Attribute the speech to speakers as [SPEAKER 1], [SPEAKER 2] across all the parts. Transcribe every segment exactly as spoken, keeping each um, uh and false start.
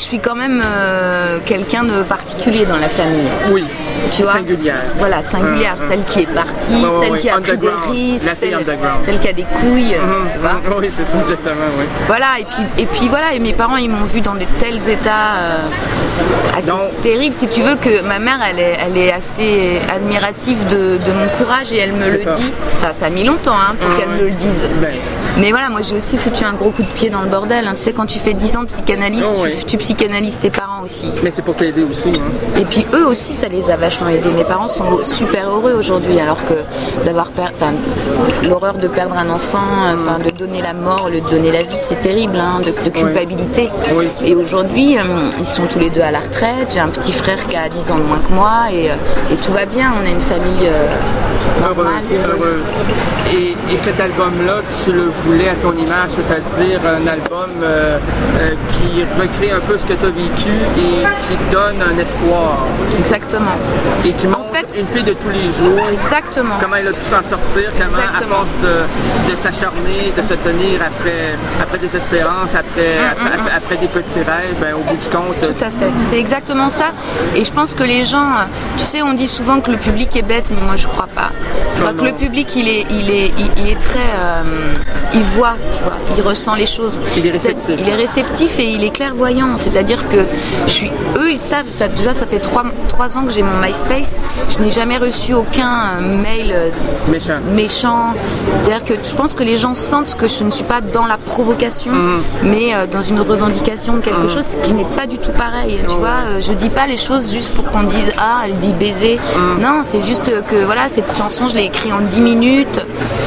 [SPEAKER 1] suis quand même euh, quelqu'un de particulier dans la famille.
[SPEAKER 2] Oui,
[SPEAKER 1] tu vois,
[SPEAKER 2] singulière.
[SPEAKER 1] Voilà, singulière, euh, celle qui est partie, ouais, ouais, celle qui a pris des risques, celle, celle qui a des couilles, mm-hmm. tu vois.
[SPEAKER 2] Oui, c'est ça, exactement, oui.
[SPEAKER 1] Voilà, et puis, et puis voilà, et mes parents, ils m'ont vu dans de tels états euh, assez Donc, terribles. Si tu veux, que ma mère, elle est, elle est assez admirative de, de mon courage et elle me le ça. dit. Enfin, ça a mis longtemps hein, pour mmh, qu'elle me le dise. Ben. Mais voilà, moi j'ai aussi foutu un gros coup de pied dans le bordel. Hein. Tu sais, quand tu fais dix ans de psychanalyse, oh, tu, oui. tu psychanalyses tes parents aussi.
[SPEAKER 2] Mais c'est pour t'aider aussi. Hein.
[SPEAKER 1] Et puis eux aussi, ça les a vachement aidés. Mes parents sont super heureux aujourd'hui, alors que d'avoir per... enfin, l'horreur de perdre un enfant, enfin, de donner la mort, le de donner la vie, c'est terrible, hein, de, de culpabilité. Oui. Oui. Et aujourd'hui, euh, ils sont tous les deux à la retraite. J'ai un petit frère qui a dix ans de moins que moi et, euh, et tout va bien. On a une famille euh, normale.
[SPEAKER 2] Heureuse, heureuse. Et, et cet album-là, tu le voulais à ton image, c'est-à-dire un album euh, euh, qui recrée un peu ce que tu as vécu et qui donne un espoir.
[SPEAKER 1] Exactement.
[SPEAKER 2] Et qui montre en fait, une fille de tous les jours.
[SPEAKER 1] Exactement.
[SPEAKER 2] Comment elle a pu s'en sortir, comment Exactement. à force de, de s'acharner, de se tenir après, après des espérances, après, mm, après, mm, après, après des petits rêves, ben, au bout du compte.
[SPEAKER 1] Tout à fait. C'est exactement ça. Et je pense que les gens, tu sais, on dit souvent que le public est bête, mais moi je crois pas. Je crois non, que non. le public, il est, il est, il, il est très, euh, il voit, tu vois, il ressent les choses.
[SPEAKER 2] Il est réceptif.
[SPEAKER 1] Il est réceptif et il est clairvoyant. C'est-à-dire que je suis, eux, ils savent. Enfin, déjà, ça fait trois, trois ans que j'ai mon MySpace. Je n'ai jamais reçu aucun mail
[SPEAKER 2] méchant.
[SPEAKER 1] méchant. C'est-à-dire que je pense que les gens sentent que je ne suis pas dans la provocation, mmh. mais euh, dans une revendication de quelque mmh. chose qui n'est pas du tout pareil. Tu oh, vois, ouais. je dis pas les choses juste pour qu'on dise ah, elle dit baiser. Mmh. Non, c'est juste que voilà, cette chanson, je l'ai écrite en dix minutes.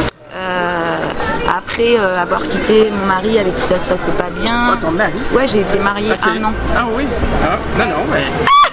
[SPEAKER 1] Euh, après euh, avoir quitté mon mari avec qui ça se passait pas bien.
[SPEAKER 2] Oh, ton mari?
[SPEAKER 1] Ouais, j'ai été mariée
[SPEAKER 2] okay.
[SPEAKER 1] un an.
[SPEAKER 2] Ah oui? Ah, non, non, mais...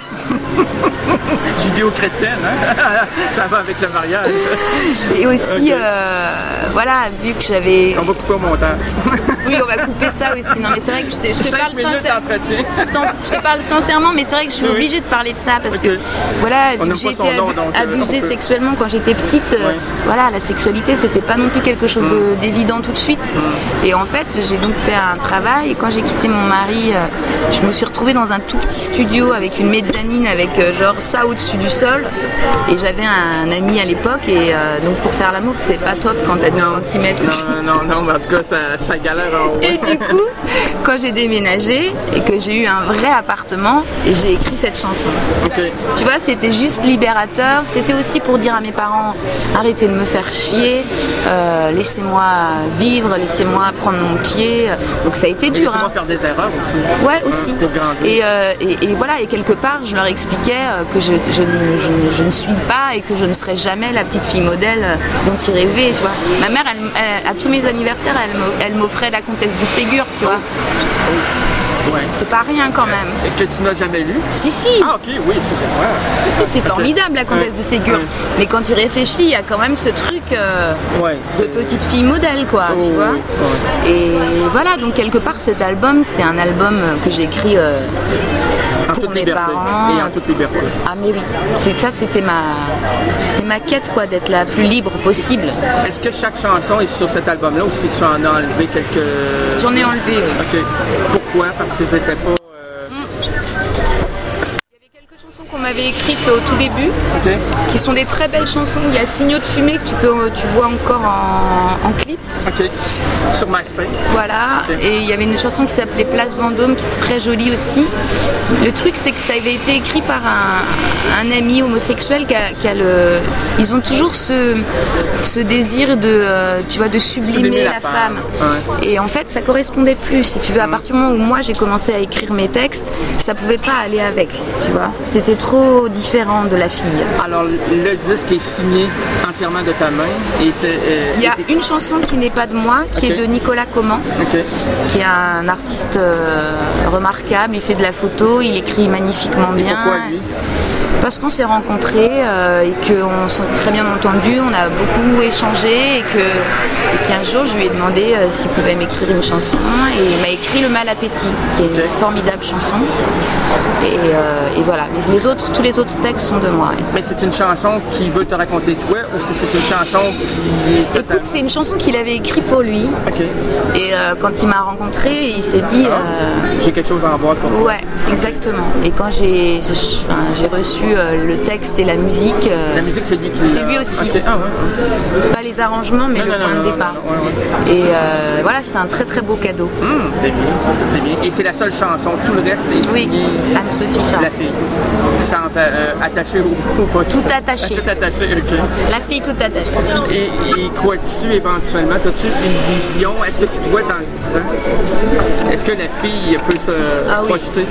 [SPEAKER 2] Judéo-chrétienne, hein? Ça va avec le mariage.
[SPEAKER 1] Et aussi, okay. euh, voilà, vu que j'avais...
[SPEAKER 2] On va couper au montage.
[SPEAKER 1] Oui, on va couper ça aussi. Non, mais c'est vrai que je te, je te parle sincèrement. Je te parle sincèrement, mais c'est vrai que je suis oui. obligée de parler de ça parce okay. que, voilà, vu que j'ai été ab- donc, abusée euh, sexuellement quand j'étais petite, oui. euh, voilà, la sexualité, c'était pas non plus quelque chose de, d'évident tout de suite. Mm. Et en fait, j'ai donc fait un travail. Et quand j'ai quitté mon mari, euh, je me suis retrouvée dans un tout petit studio avec une mezzanine, avec euh, genre ça au-dessus du sol. Et j'avais un ami à l'époque. Et euh, donc, pour faire l'amour, c'est pas top quand t'as dix centimètres au-dessus.
[SPEAKER 2] Non, non, non, mais en tout cas, ça, ça galère.
[SPEAKER 1] Et du coup, quand j'ai déménagé et que j'ai eu un vrai appartement, et j'ai écrit cette chanson.
[SPEAKER 2] Okay.
[SPEAKER 1] Tu vois, c'était juste libérateur. C'était aussi pour dire à mes parents, arrêtez de me faire chier, euh, laissez-moi vivre, laissez-moi prendre mon pied. Donc ça a été
[SPEAKER 2] et
[SPEAKER 1] dur.
[SPEAKER 2] Laissez-moi
[SPEAKER 1] hein.
[SPEAKER 2] faire des erreurs aussi.
[SPEAKER 1] Ouais, aussi.
[SPEAKER 2] Pour grandir.
[SPEAKER 1] Et, euh, et, et voilà, et quelque part, je leur expliquais que je, je, ne, je, ne, je ne suis pas et que je ne serai jamais la petite fille modèle dont ils rêvaient. Tu vois. Ma mère, elle, elle, à tous mes anniversaires, elle m'offrait la comtesse de Ségur, tu vois.
[SPEAKER 2] Ouais.
[SPEAKER 1] C'est pas rien quand même.
[SPEAKER 2] Et que tu n'as jamais lu?
[SPEAKER 1] Si, si.
[SPEAKER 2] Ah, ok, oui, c'est ça. Ouais.
[SPEAKER 1] Si, si, c'est okay. formidable la comtesse ouais. de Ségur. Ouais. Mais quand tu réfléchis, il y a quand même ce truc euh,
[SPEAKER 2] ouais,
[SPEAKER 1] de petite fille modèle, quoi, oh, tu vois. Ouais. Et voilà, donc quelque part, cet album, c'est un album que j'ai écrit euh,
[SPEAKER 2] en
[SPEAKER 1] pour
[SPEAKER 2] toute
[SPEAKER 1] mes
[SPEAKER 2] liberté.
[SPEAKER 1] parents.
[SPEAKER 2] Et en toute liberté.
[SPEAKER 1] Ah, mais oui. C'est, ça, c'était ma, c'était ma quête, quoi, d'être la plus libre possible.
[SPEAKER 2] Est-ce que chaque chanson est sur cet album-là ou si tu en as enlevé quelques...
[SPEAKER 1] J'en ai enlevé, oui.
[SPEAKER 2] Ok. Pourquoi? Parce qu'ils n'étaient pas...
[SPEAKER 1] qu'on m'avait écrites au tout début,
[SPEAKER 2] okay.
[SPEAKER 1] qui sont des très belles chansons. Il y a Signaux de fumée que tu, peux, tu vois encore en, en clip.
[SPEAKER 2] Ok. Sur MySpace.
[SPEAKER 1] Voilà. Okay. Et il y avait une chanson qui s'appelait Place Vendôme qui est très jolie aussi. Le truc, c'est que ça avait été écrit par un, un ami homosexuel qui a, qui a le... Ils ont toujours ce, ce désir de, euh, tu vois, de sublimer, sublimer la, la femme. femme. Ouais. Et en fait, ça correspondait plus. Si tu veux, à partir du moment où moi j'ai commencé à écrire mes textes, ça pouvait pas aller avec. Tu vois. C'était trop différent de la fille.
[SPEAKER 2] Alors, le disque est signé entièrement de ta main. Et euh,
[SPEAKER 1] il y a
[SPEAKER 2] était...
[SPEAKER 1] une chanson qui n'est pas de moi, qui okay. est de Nicolas Comment, okay. qui est un artiste euh, remarquable. Il fait de la photo, il écrit magnifiquement bien.
[SPEAKER 2] Et pourquoi lui?
[SPEAKER 1] Parce qu'on s'est rencontrés euh, et qu'on s'est très bien entendus, on a beaucoup échangé et, que, et qu'un jour je lui ai demandé euh, s'il pouvait m'écrire une chanson et il m'a écrit Le Mal Appétit, qui est une formidable chanson. Et, euh, et voilà, mais les autres, tous les autres textes sont de moi.
[SPEAKER 2] Mais c'est une chanson qui veut te raconter toi ou si c'est une chanson qui est totalement...
[SPEAKER 1] Écoute, c'est une chanson qu'il avait écrite pour lui.
[SPEAKER 2] Okay.
[SPEAKER 1] Et euh, quand il m'a rencontré, il s'est dit...
[SPEAKER 2] Euh... J'ai quelque chose à en voir pour toi.
[SPEAKER 1] Ouais, exactement. Et quand j'ai, enfin, j'ai reçu euh, le texte et la musique... Euh,
[SPEAKER 2] la musique, c'est lui qui...
[SPEAKER 1] C'est lui aussi.
[SPEAKER 2] Okay. Ah, ouais.
[SPEAKER 1] Pas les arrangements, mais non, le non, point non, de départ. Non, non, ouais, ouais. Et euh, voilà, c'était un très très beau cadeau.
[SPEAKER 2] Mmh, c'est bien, c'est bien. Et c'est la seule chanson, tout le reste est signé...
[SPEAKER 1] Oui, Anne-Sophie Charles.
[SPEAKER 2] La fille. Sans euh, attacher ou, ou pas.
[SPEAKER 1] Tout attaché.
[SPEAKER 2] Tout attaché, ok.
[SPEAKER 1] La fille tout attachée.
[SPEAKER 2] Et, et crois-tu éventuellement, as-tu une vision? Est-ce que tu te vois dans le dix ans? Est-ce que la fille peut se ah, projeter?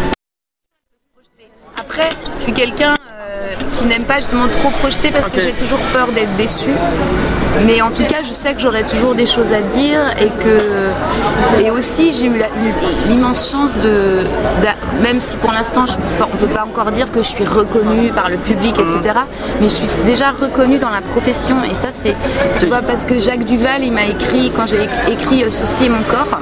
[SPEAKER 1] Oui. Après, je suis quelqu'un euh, qui n'aime pas justement trop projeter parce okay. que j'ai toujours peur d'être déçue. Mais en tout cas, je sais que j'aurai toujours des choses à dire et que et aussi j'ai eu la, l'immense chance de, de, même si pour l'instant je, on peut pas encore dire que je suis reconnue par le public, et cetera. Mais je suis déjà reconnue dans la profession et ça c'est, tu vois, parce que Jacques Duvall, il m'a écrit quand j'ai écrit Ceci est mon corps.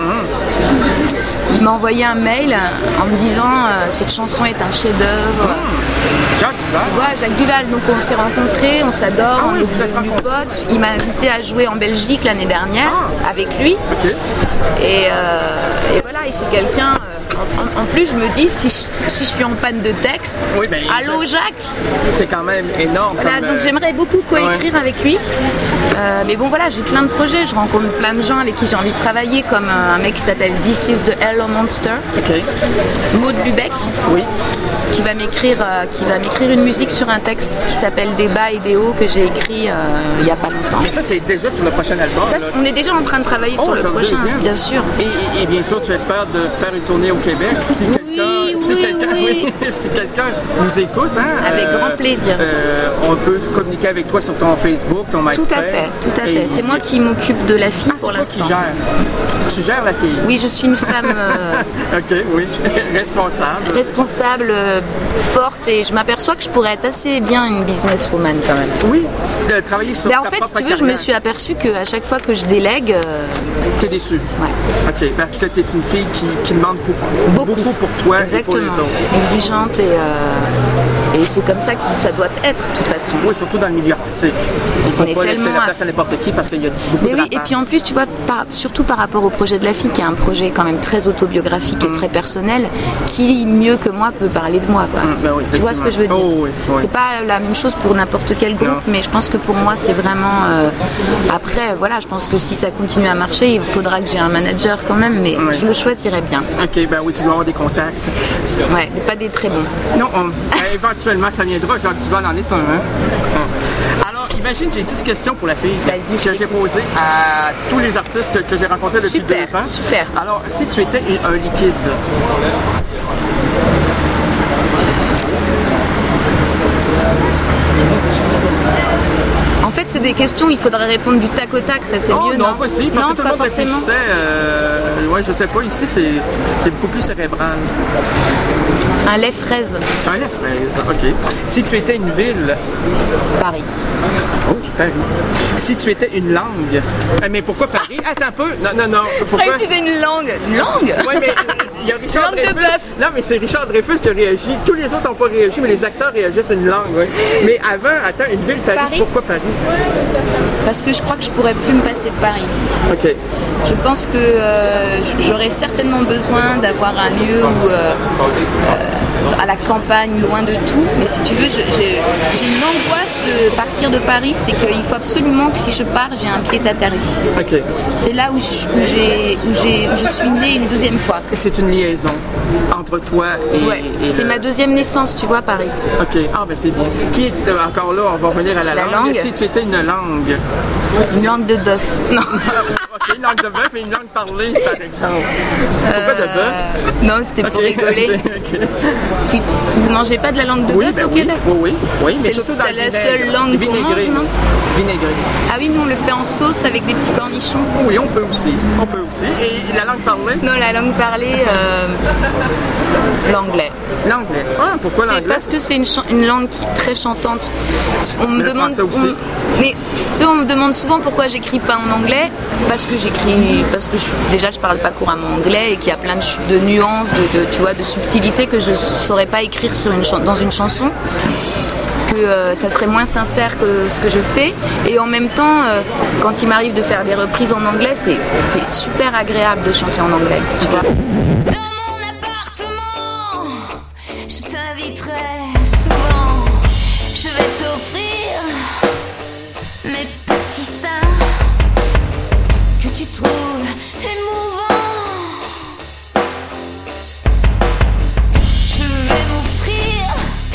[SPEAKER 1] Il m'a envoyé un mail en me disant euh, cette chanson est un chef-d'œuvre.
[SPEAKER 2] Jacques Duval.
[SPEAKER 1] Ouais, Jacques Duval. Donc on s'est rencontrés, on s'adore,
[SPEAKER 2] ah,
[SPEAKER 1] on
[SPEAKER 2] oui,
[SPEAKER 1] est devenus potes. Il m'a invité à jouer en Belgique l'année dernière ah. avec lui.
[SPEAKER 2] Okay.
[SPEAKER 1] Et, euh, et voilà, et c'est quelqu'un. En, en plus, je me dis, si je, si je suis en panne de texte,
[SPEAKER 2] oui, ben,
[SPEAKER 1] allô Jacques.
[SPEAKER 2] C'est quand même énorme.
[SPEAKER 1] Voilà,
[SPEAKER 2] comme,
[SPEAKER 1] donc
[SPEAKER 2] euh...
[SPEAKER 1] j'aimerais beaucoup coécrire ouais. avec lui. Euh, mais bon, voilà, j'ai plein de projets. Je rencontre plein de gens avec qui j'ai envie de travailler, comme un mec qui s'appelle This is the Hello Monster.
[SPEAKER 2] Okay.
[SPEAKER 1] Maud Lubeck.
[SPEAKER 2] Oui.
[SPEAKER 1] Qui va m'écrire, euh, qui va m'écrire une musique sur un texte qui s'appelle Des bas et des hauts que j'ai écrit euh, il n'y a pas longtemps.
[SPEAKER 2] Mais ça, c'est déjà sur le prochain album.
[SPEAKER 1] Ça, on est déjà en train de travailler oh, sur le prochain, deuxième. Bien sûr.
[SPEAKER 2] Et, et, et bien sûr, tu espères de faire une tournée au Québec si
[SPEAKER 1] oui,
[SPEAKER 2] quelqu'un,
[SPEAKER 1] oui,
[SPEAKER 2] si quelqu'un,
[SPEAKER 1] oui.
[SPEAKER 2] oui, si quelqu'un nous écoute. Hein,
[SPEAKER 1] avec euh, grand plaisir.
[SPEAKER 2] Euh, on peut communiquer avec toi sur ton Facebook, ton MySpace.
[SPEAKER 1] Tout à fait, tout à fait. C'est moi qui m'occupe de la fille
[SPEAKER 2] ah,
[SPEAKER 1] pour l'instant.
[SPEAKER 2] Qui gère. Tu gères la fille.
[SPEAKER 1] Oui, je suis une femme. Euh,
[SPEAKER 2] ok, oui, responsable.
[SPEAKER 1] Responsable, euh, forte. Et je m'aperçois que je pourrais être assez bien une businesswoman quand même.
[SPEAKER 2] Oui, de travailler sur
[SPEAKER 1] ben
[SPEAKER 2] ta
[SPEAKER 1] en fait,
[SPEAKER 2] propre
[SPEAKER 1] si tu veux,
[SPEAKER 2] carrière.
[SPEAKER 1] Je me suis aperçue qu'à chaque fois que je délègue... Euh...
[SPEAKER 2] T'es déçue?
[SPEAKER 1] Ouais.
[SPEAKER 2] Ok, parce que t'es une fille qui, qui demande beaucoup, beaucoup. beaucoup pour toi
[SPEAKER 1] Exactement.
[SPEAKER 2] Et pour les autres.
[SPEAKER 1] Exigeante et, euh... et c'est comme ça que ça doit être de toute façon.
[SPEAKER 2] Oui, surtout dans le milieu artistique. Il faut pas laisser la place à n'importe qui parce qu'il y a beaucoup
[SPEAKER 1] Mais
[SPEAKER 2] de
[SPEAKER 1] oui,
[SPEAKER 2] rapaces.
[SPEAKER 1] Et puis en plus, tu vois, par, surtout par rapport au projet de la fille, qui est un projet quand même très autobiographique mmh. et très personnel, qui mieux que moi peut parler de moi, quoi.
[SPEAKER 2] Mmh, ben oui,
[SPEAKER 1] tu vois ce que je veux dire?
[SPEAKER 2] Oh, oui, oui.
[SPEAKER 1] C'est pas la même chose pour n'importe quel groupe, non. Mais je pense que pour moi c'est vraiment... Euh... Après, voilà, je pense que si ça continue à marcher, il faudra que j'ai un manager quand même, mais oui. Je le choisirais bien.
[SPEAKER 2] Ok, ben oui, tu dois avoir des contacts.
[SPEAKER 1] Ouais, mais pas des très bons.
[SPEAKER 2] Non, on... éventuellement ça viendra, genre tu vas en être un. Hein? Alors, imagine, j'ai dix questions pour la fille
[SPEAKER 1] Vas-y,
[SPEAKER 2] que j'ai posées à tous les artistes que, que j'ai rencontrés depuis
[SPEAKER 1] super,
[SPEAKER 2] deux ans.
[SPEAKER 1] Super.
[SPEAKER 2] Alors, si tu étais un liquide...
[SPEAKER 1] En fait, c'est des questions, il faudrait répondre du tac au tac, ça c'est
[SPEAKER 2] oh,
[SPEAKER 1] mieux,
[SPEAKER 2] non?
[SPEAKER 1] Non,
[SPEAKER 2] pas si, parce
[SPEAKER 1] non,
[SPEAKER 2] que tout le monde réfléchissait, euh, ouais, je sais pas, ici c'est, c'est beaucoup plus cérébral.
[SPEAKER 1] Un lait fraise.
[SPEAKER 2] Un lait fraise, ok. Si tu étais une ville...
[SPEAKER 1] Paris.
[SPEAKER 2] Oh, Paris. Si tu étais une langue... Mais pourquoi Paris? Attends un peu. Non, non, non. Pourquoi?
[SPEAKER 1] tu étais une langue. Une langue?
[SPEAKER 2] Oui, mais il y a Richard
[SPEAKER 1] langue
[SPEAKER 2] Dreyfus.
[SPEAKER 1] De bœuf.
[SPEAKER 2] Non, mais c'est Richard Dreyfus qui a réagi. Tous les autres n'ont pas réagi, mais les acteurs réagissent une langue. Oui. Mais avant, attends, une ville, Paris. Paris. Pourquoi Paris?
[SPEAKER 1] Parce que je crois que je pourrais plus me passer de Paris.
[SPEAKER 2] Ok.
[SPEAKER 1] Je pense que euh, j'aurais certainement besoin d'avoir un lieu où, euh, euh, à la campagne, loin de tout. Mais si tu veux, j'ai, j'ai une angoisse de partir de Paris, c'est qu'il faut absolument que si je pars, j'ai un pied à terre ici.
[SPEAKER 2] Okay.
[SPEAKER 1] C'est là où, je, où, j'ai, où, j'ai, où je suis née une deuxième fois.
[SPEAKER 2] C'est une liaison entre toi et...
[SPEAKER 1] Ouais,
[SPEAKER 2] et
[SPEAKER 1] c'est
[SPEAKER 2] le...
[SPEAKER 1] ma deuxième naissance, tu vois, Paris.
[SPEAKER 2] Ok, ah ben c'est bien. Qui est euh, encore là, on va revenir à la,
[SPEAKER 1] la
[SPEAKER 2] langue.
[SPEAKER 1] langue.
[SPEAKER 2] Si tu étais une langue.
[SPEAKER 1] Une langue de bœuf. Non.
[SPEAKER 2] OK, une langue de bœuf et une langue parlée, par exemple. Pourquoi de bœuf?
[SPEAKER 1] Non, c'était okay, pour rigoler. Okay, okay. Tu, tu, vous mangez pas de la langue de
[SPEAKER 2] oui,
[SPEAKER 1] bœuf
[SPEAKER 2] ben
[SPEAKER 1] au Québec?
[SPEAKER 2] Oui, oui, oui.
[SPEAKER 1] C'est la seule langue qu'on mange, non?
[SPEAKER 2] Vinaigré.
[SPEAKER 1] Ah oui, nous on le fait en sauce avec des petits cornichons.
[SPEAKER 2] Oui, on peut aussi. On peut aussi. Et la langue parlée?
[SPEAKER 1] Non, la langue parlée, euh, l'anglais.
[SPEAKER 2] L'anglais. Ah, pourquoi l'anglais?
[SPEAKER 1] C'est parce que c'est une, une langue qui est très chantante. On me
[SPEAKER 2] le
[SPEAKER 1] demande.
[SPEAKER 2] Français aussi.
[SPEAKER 1] On, mais on me demande souvent pourquoi j'écris pas en anglais. Parce que j'écris, parce que je, déjà je parle pas couramment anglais et qu'il y a plein de, de nuances, de, de, tu vois, de subtilités que je saurais pas écrire sur une, dans une chanson. Que euh, ça serait moins sincère que ce que je fais, et en même temps euh, quand il m'arrive de faire des reprises en anglais, c'est super agréable de chanter en anglais, tu vois.
[SPEAKER 3] Dans mon appartement, je t'inviterai souvent, je vais t'offrir mes petits seins que tu trouves émouvants. Je vais m'offrir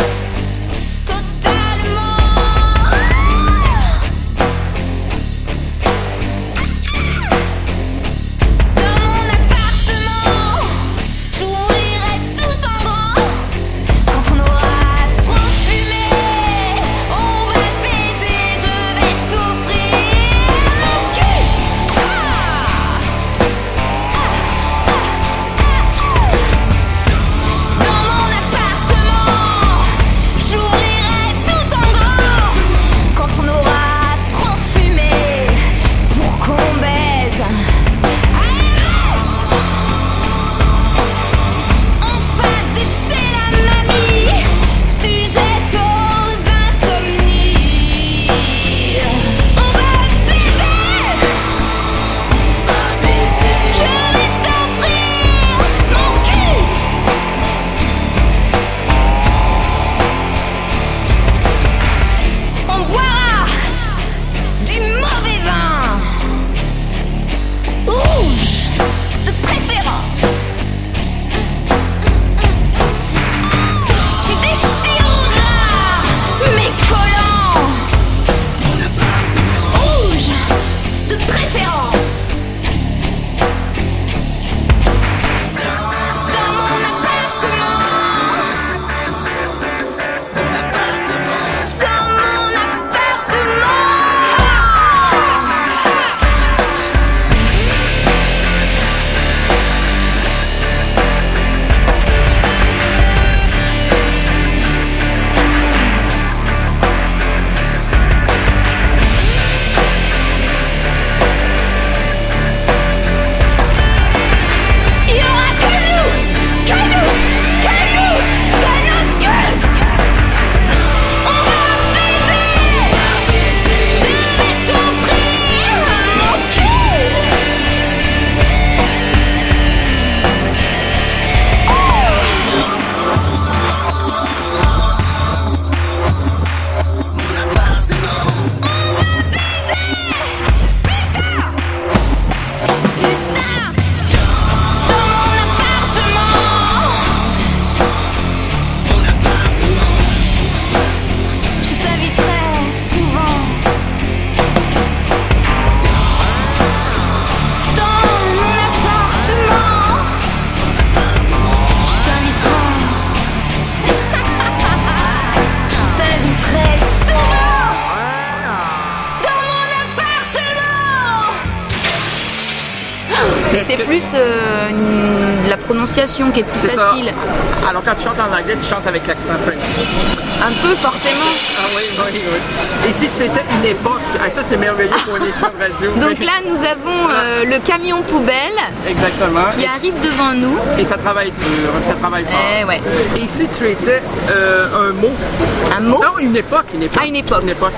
[SPEAKER 1] Mais c'est plus euh, une, la prononciation qui est plus
[SPEAKER 2] est
[SPEAKER 1] facile.
[SPEAKER 2] Ça. Alors quand tu chantes en anglais, tu chantes avec l'accent French.
[SPEAKER 1] Un peu forcément.
[SPEAKER 2] Ah oui, oui, oui. Et si tu étais une époque, ah, ça c'est merveilleux pour une émission de radio.
[SPEAKER 1] Donc là nous avons euh, le camion poubelle.
[SPEAKER 2] Exactement.
[SPEAKER 1] Qui arrive devant nous.
[SPEAKER 2] Et ça travaille dur, ça travaille fort.
[SPEAKER 1] Eh, ouais.
[SPEAKER 2] Et si tu étais euh, un mot.
[SPEAKER 1] Un mot?
[SPEAKER 2] Non, une époque, une époque.
[SPEAKER 1] Ah, une époque.
[SPEAKER 2] Une époque.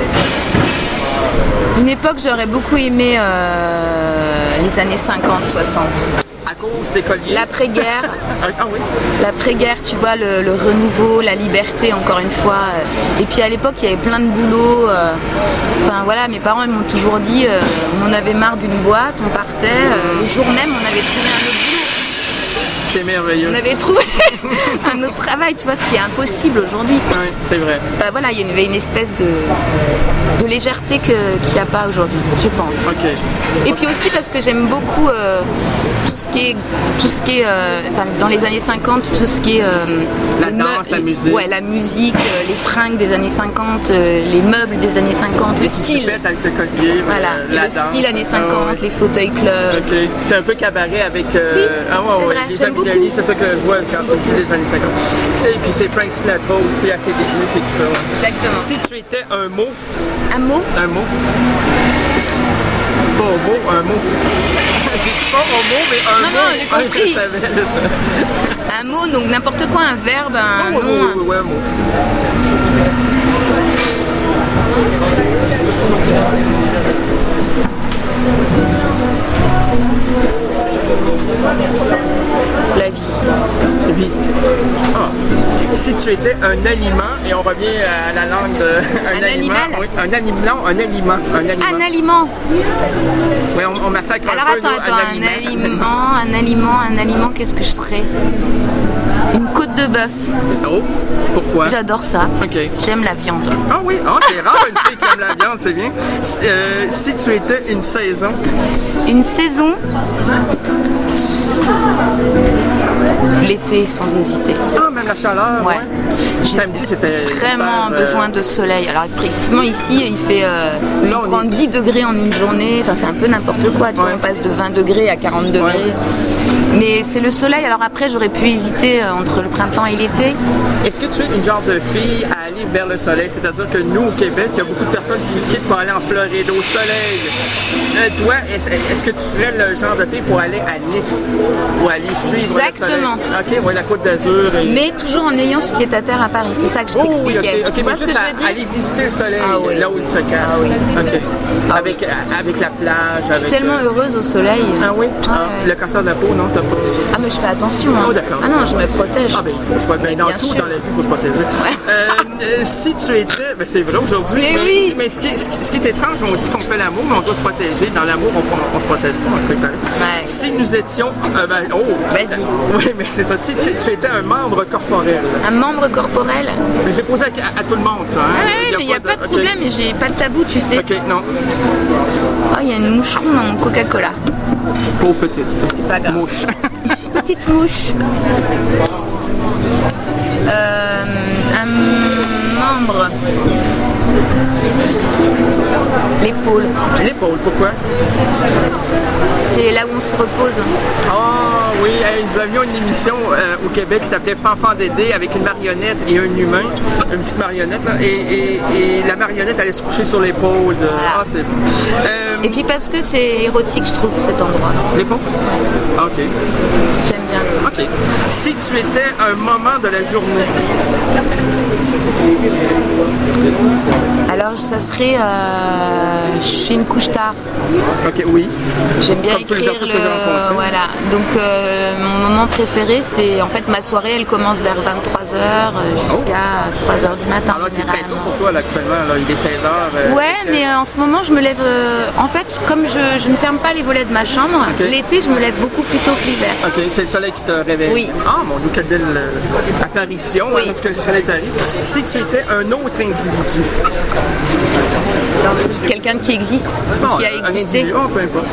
[SPEAKER 1] Une époque, j'aurais beaucoup aimé euh, les années cinquante soixante.
[SPEAKER 2] À cause des colliers.
[SPEAKER 1] L'après-guerre.
[SPEAKER 2] Ah oui. L'après-guerre,
[SPEAKER 1] tu vois, le, le renouveau, la liberté, encore une fois. Et puis à l'époque, il y avait plein de boulot. Euh, enfin voilà, mes parents m'ont toujours dit, euh, on en avait marre d'une boîte, on partait. Euh, le jour même, on avait trouvé un autre boulot.
[SPEAKER 2] C'est merveilleux.
[SPEAKER 1] On avait trouvé un autre travail, tu vois, ce qui est impossible aujourd'hui.
[SPEAKER 2] Oui, c'est vrai.
[SPEAKER 1] Enfin, voilà, il y avait une espèce de, de légèreté que, qu'il n'y a pas aujourd'hui, je pense.
[SPEAKER 2] Ok.
[SPEAKER 1] Et puis aussi parce que j'aime beaucoup euh, tout ce qui est, tout ce qui est euh, enfin, dans les années cinquante, tout ce qui est... Euh,
[SPEAKER 2] la danse, la musique.
[SPEAKER 1] Ouais, la musique, euh, les fringues des années cinquante, euh, les meubles des années cinquante, le style.
[SPEAKER 2] Avec le collier,
[SPEAKER 1] voilà,
[SPEAKER 2] euh,
[SPEAKER 1] et
[SPEAKER 2] la
[SPEAKER 1] le
[SPEAKER 2] danse.
[SPEAKER 1] style années cinquante, ah, ouais. Les fauteuils club.
[SPEAKER 2] Okay. C'est un peu cabaret avec... Euh...
[SPEAKER 1] Oui,
[SPEAKER 2] ah ouais, ouais.
[SPEAKER 1] vrai,
[SPEAKER 2] Les amis d'Ali, c'est ça que je vois quand tu me dis des années cinquante. C'est, puis c'est Frank Sinatra aussi, assez détenu, c'est tout ça. Ouais.
[SPEAKER 1] Exactement.
[SPEAKER 2] Si tu étais un mot...
[SPEAKER 1] Un mot?
[SPEAKER 2] Un mot. Bon mot, un mot. J'ai dit pas mon mot, mais un
[SPEAKER 1] non,
[SPEAKER 2] mot.
[SPEAKER 1] Non, non, j'ai compris.
[SPEAKER 2] Je savais, je savais.
[SPEAKER 1] Un mot, donc n'importe quoi, un verbe, un
[SPEAKER 2] non,
[SPEAKER 1] nom.
[SPEAKER 2] Oui,
[SPEAKER 1] un...
[SPEAKER 2] oui, oui, un mot.
[SPEAKER 1] La vie.
[SPEAKER 2] La vie. Ah. Si tu étais un aliment, et on revient à la langue de...
[SPEAKER 1] Un, un
[SPEAKER 2] aliment,
[SPEAKER 1] animal
[SPEAKER 2] oui, un aliment, non, un aliment. Un aliment.
[SPEAKER 1] Un aliment.
[SPEAKER 2] Oui, on, on massacre
[SPEAKER 1] Alors,
[SPEAKER 2] un
[SPEAKER 1] attends,
[SPEAKER 2] peu,
[SPEAKER 1] attends,
[SPEAKER 2] nous,
[SPEAKER 1] un, un aliment, un aliment, un aliment, qu'est-ce que je serais? Une côte de bœuf.
[SPEAKER 2] Oh, pourquoi?
[SPEAKER 1] J'adore ça.
[SPEAKER 2] Ok.
[SPEAKER 1] J'aime la viande.
[SPEAKER 2] Ah oui, oh, c'est rare une fille qui aime la viande, c'est bien. Euh, si tu étais une saison?
[SPEAKER 1] Une saison? L'été, sans hésiter.
[SPEAKER 2] Ah, même la chaleur?
[SPEAKER 1] Ouais.
[SPEAKER 2] ouais. Samedi, c'était...
[SPEAKER 1] Vraiment
[SPEAKER 2] hyper,
[SPEAKER 1] besoin
[SPEAKER 2] euh...
[SPEAKER 1] de soleil. Alors, effectivement, ici, il fait euh,
[SPEAKER 2] Là,
[SPEAKER 1] on prend
[SPEAKER 2] est...
[SPEAKER 1] dix degrés en une journée. Enfin, c'est un peu n'importe quoi. Tu
[SPEAKER 2] ouais.
[SPEAKER 1] vois, on passe de vingt degrés à quarante degrés. Ouais. Mais c'est le soleil. Alors après, j'aurais pu hésiter entre le printemps et l'été.
[SPEAKER 2] Est-ce que tu es une genre de fille à aller vers le soleil? C'est-à-dire que nous, au Québec, il y a beaucoup de personnes qui quittent pour aller en Floride, au soleil. Euh, toi, est-ce, est-ce que tu serais le genre de fille pour aller à Nice? Pour aller suivre
[SPEAKER 1] Exactement.
[SPEAKER 2] le soleil? OK, ouais, la Côte d'Azur. Et...
[SPEAKER 1] Mais toujours en ayant ce pied-à-terre à Paris. C'est ça que je t'expliquais.
[SPEAKER 2] Oh, oui, OK, okay.
[SPEAKER 1] Tu vois
[SPEAKER 2] mais
[SPEAKER 1] ce
[SPEAKER 2] juste
[SPEAKER 1] que je veux dire?
[SPEAKER 2] Aller visiter le soleil,
[SPEAKER 1] ah, oui.
[SPEAKER 2] là où il se cache.
[SPEAKER 1] Ah oui.
[SPEAKER 2] OK.
[SPEAKER 1] Ah,
[SPEAKER 2] avec,
[SPEAKER 1] oui.
[SPEAKER 2] avec la plage.
[SPEAKER 1] Je suis
[SPEAKER 2] avec,
[SPEAKER 1] tellement
[SPEAKER 2] euh...
[SPEAKER 1] heureuse au soleil.
[SPEAKER 2] Ah oui?
[SPEAKER 1] Ah,
[SPEAKER 2] ah,
[SPEAKER 1] ouais.
[SPEAKER 2] Le cancer de la peau, non? T'as pas...
[SPEAKER 1] Ah, mais je fais attention. Hein.
[SPEAKER 2] Oh, d'accord.
[SPEAKER 1] Ah non, je me protège.
[SPEAKER 2] Ah, ben il faut se protéger. Dans tout, sûr. Dans la vie, il faut se protéger. Ouais. Euh, si tu étais... Ben c'est vrai aujourd'hui.
[SPEAKER 1] Mais,
[SPEAKER 2] mais
[SPEAKER 1] oui!
[SPEAKER 2] Mais ce qui, ce, qui, ce qui est étrange, on dit qu'on fait l'amour, mais on doit se protéger. Dans l'amour, on ne se protège pas. On se ouais. Si nous étions... Euh, ben, oh!
[SPEAKER 1] Vas-y.
[SPEAKER 2] Oui, mais c'est ça. Si tu étais un membre corporel.
[SPEAKER 1] Un membre corporel?
[SPEAKER 2] Je l'ai posé à, à, à tout le monde, ça. Hein?
[SPEAKER 1] Ah, oui, mais il n'y a pas de, de problème. Okay. J'ai pas de tabou, tu sais.
[SPEAKER 2] OK, non.
[SPEAKER 1] Oh, il y a une moucheron dans mon Coca-Cola.
[SPEAKER 2] Pauvre petite.
[SPEAKER 1] C'est pas grave.
[SPEAKER 2] Mouche.
[SPEAKER 1] Petite mouche. Euh, un membre. L'épaule.
[SPEAKER 2] L'épaule, pourquoi?
[SPEAKER 1] C'est là où on se repose.
[SPEAKER 2] Ah oh, oui, nous avions une émission euh, au Québec qui s'appelait Fanfan Dédé avec une marionnette et un humain, une petite marionnette, là, et, et, et la marionnette allait se coucher sur l'épaule. De...
[SPEAKER 1] Voilà.
[SPEAKER 2] Ah, c'est... Euh...
[SPEAKER 1] Et puis parce que c'est érotique, je trouve, cet endroit.
[SPEAKER 2] L'épaule? Ah, ok.
[SPEAKER 1] J'aime bien.
[SPEAKER 2] Ok. Si tu étais un moment de la journée?
[SPEAKER 1] Alors, ça serait... Euh, je fais une couche tard.
[SPEAKER 2] Ok, oui.
[SPEAKER 1] J'aime bien
[SPEAKER 2] Comme
[SPEAKER 1] écrire
[SPEAKER 2] tous les
[SPEAKER 1] le... Voilà. Donc, euh, mon moment préféré, c'est... En fait, ma soirée, elle commence vers vingt-trois heures jusqu'à oh. trois heures du matin,
[SPEAKER 2] alors,
[SPEAKER 1] généralement.
[SPEAKER 2] C'est très tôt pour toi, là, actuellement. Là, il est seize heures. Euh,
[SPEAKER 1] ouais, mais euh, en ce moment, je me lève... Euh, en fait, comme je, je ne ferme pas les volets de ma chambre, okay. L'été, je me lève beaucoup plus tôt que l'hiver.
[SPEAKER 2] Ok, c'est le soleil qui te réveille.
[SPEAKER 1] Oui.
[SPEAKER 2] Ah, mon Dieu, quelle belle euh, apparition, oui. Hein, parce que le soleil t'arrive. Si tu étais un autre individu?
[SPEAKER 1] Quelqu'un qui existe, oh, qui a existé.
[SPEAKER 2] Un individu, oh, peu importe.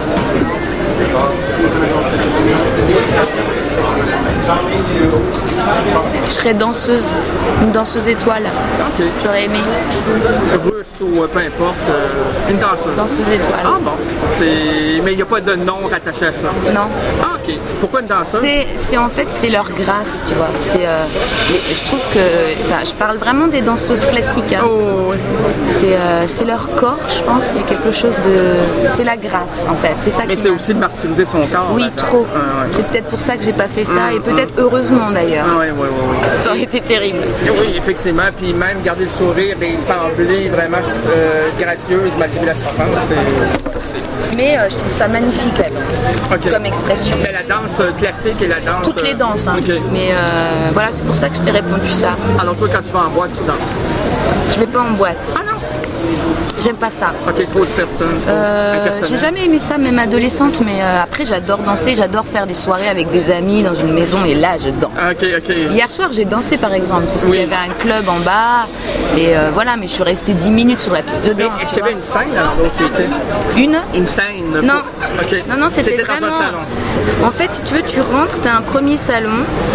[SPEAKER 1] Je serais danseuse, une danseuse étoile.
[SPEAKER 2] Ok.
[SPEAKER 1] J'aurais aimé.
[SPEAKER 2] Russe ou peu importe, euh, une danseuse.
[SPEAKER 1] Danseuse étoile.
[SPEAKER 2] Ah bon. C'est... Mais il n'y a pas de nom rattaché à ça.
[SPEAKER 1] Non.
[SPEAKER 2] Ah ok. Pourquoi une danseuse?
[SPEAKER 1] C'est, c'est en fait c'est leur grâce, tu vois. C'est, euh, je trouve que, enfin, je parle vraiment des danseuses classiques. Hein.
[SPEAKER 2] Oh oui.
[SPEAKER 1] C'est, euh, c'est leur corps, je pense. Il y a quelque chose de, c'est la grâce en fait. C'est ça.
[SPEAKER 2] Mais
[SPEAKER 1] qui
[SPEAKER 2] c'est
[SPEAKER 1] m'a...
[SPEAKER 2] aussi de martyriser son corps.
[SPEAKER 1] Oui, trop.
[SPEAKER 2] Ah, ouais.
[SPEAKER 1] C'est peut-être pour ça que j'ai pas fait ça,
[SPEAKER 2] mmh,
[SPEAKER 1] et peut-être
[SPEAKER 2] mmh.
[SPEAKER 1] heureusement d'ailleurs.
[SPEAKER 2] Oui, oui, oui.
[SPEAKER 1] Ça aurait été terrible.
[SPEAKER 2] Oui, effectivement. Puis même garder le sourire et sembler vraiment euh, gracieuse malgré la souffrance, c'est... c'est...
[SPEAKER 1] Mais euh, je trouve ça magnifique la danse, okay. Comme expression.
[SPEAKER 2] Mais la danse classique et la danse...
[SPEAKER 1] Toutes les danses, hein.
[SPEAKER 2] Okay.
[SPEAKER 1] Mais euh, voilà, c'est pour ça que je t'ai répondu ça.
[SPEAKER 2] Alors toi, quand tu vas en boîte, tu danses?
[SPEAKER 1] Je vais pas en boîte.
[SPEAKER 2] Ah non?
[SPEAKER 1] J'aime pas ça.
[SPEAKER 2] Ok, trop de personnes.
[SPEAKER 1] Euh, j'ai jamais aimé ça, même adolescente, mais euh, après j'adore danser, j'adore faire des soirées avec des amis dans une maison et là je danse.
[SPEAKER 2] Ah, ok, ok.
[SPEAKER 1] Hier soir j'ai dansé par exemple, parce
[SPEAKER 2] oui.
[SPEAKER 1] qu'il y avait un club en bas et euh, voilà, mais je suis restée dix minutes sur la piste de danse.
[SPEAKER 2] Est-ce qu'il y avait une scène alors où tu étais?
[SPEAKER 1] Une
[SPEAKER 2] Une scène?
[SPEAKER 1] Non.
[SPEAKER 2] Pour... Okay.
[SPEAKER 1] Non, non, c'était,
[SPEAKER 2] c'était
[SPEAKER 1] vraiment...
[SPEAKER 2] dans un salon.
[SPEAKER 1] En fait, si tu veux, tu rentres, tu as un premier salon.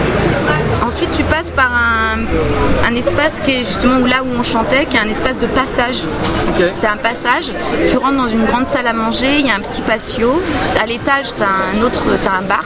[SPEAKER 1] Ensuite, tu passes par un, un espace qui est justement là où on chantait, qui est un espace de passage.
[SPEAKER 2] Okay.
[SPEAKER 1] C'est un passage. Tu rentres dans une grande salle à manger, il y a un petit patio. À l'étage, tu as un autre, t'as un bar.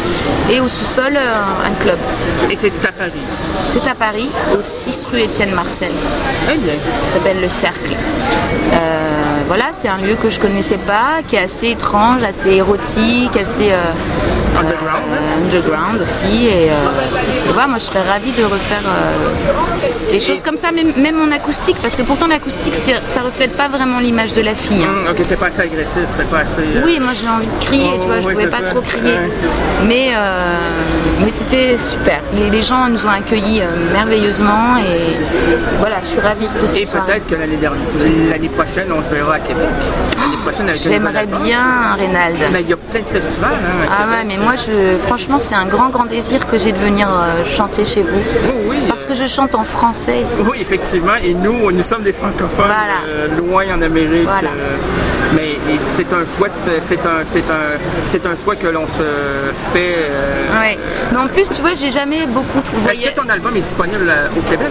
[SPEAKER 1] Et au sous-sol, un club.
[SPEAKER 2] Et c'est à Paris?
[SPEAKER 1] C'est à Paris, au six rue Étienne Marcel.
[SPEAKER 2] Eh bien.
[SPEAKER 1] Ça s'appelle Le Cercle. Euh, voilà, c'est un lieu que je connaissais pas, qui est assez étrange, assez érotique, assez... Euh,
[SPEAKER 2] underground.
[SPEAKER 1] Euh, underground aussi. Et, euh, et voilà, moi je serais ravie de refaire euh, des choses comme ça, même, même en acoustique, parce que pourtant l'acoustique ça reflète pas vraiment l'image de la fille. Hein.
[SPEAKER 2] Mmh, ok, c'est pas assez agressif, c'est pas assez. Euh...
[SPEAKER 1] Oui, moi j'ai envie de crier, oh, tu vois, je oui, pouvais pas ça. trop crier. Ouais. Mais, euh, mais c'était super. Les, les gens nous ont accueillis euh, merveilleusement et voilà, je suis ravie de cette
[SPEAKER 2] Et
[SPEAKER 1] soirée.
[SPEAKER 2] peut-être que l'année, dernière, l'année prochaine, on se verra à Québec. L'année prochaine avec
[SPEAKER 1] J'aimerais bien, Reynald.
[SPEAKER 2] Mais il y a plein de festivals. Hein,
[SPEAKER 1] ah ouais, mais moi, je, franchement, c'est un grand, grand désir que j'ai de venir euh, chanter chez vous.
[SPEAKER 2] Oh, oui.
[SPEAKER 1] Parce que je chante en français.
[SPEAKER 2] Oui, effectivement. Et nous, nous sommes des francophones
[SPEAKER 1] voilà.
[SPEAKER 2] euh, loin en Amérique.
[SPEAKER 1] Voilà.
[SPEAKER 2] Euh, mais c'est un souhait, c'est un, c'est un, c'est un souhait que l'on se fait. Euh,
[SPEAKER 1] ouais. Mais en plus, tu vois, j'ai jamais beaucoup trouvé.
[SPEAKER 2] Est-ce que ton album est disponible euh, au Québec?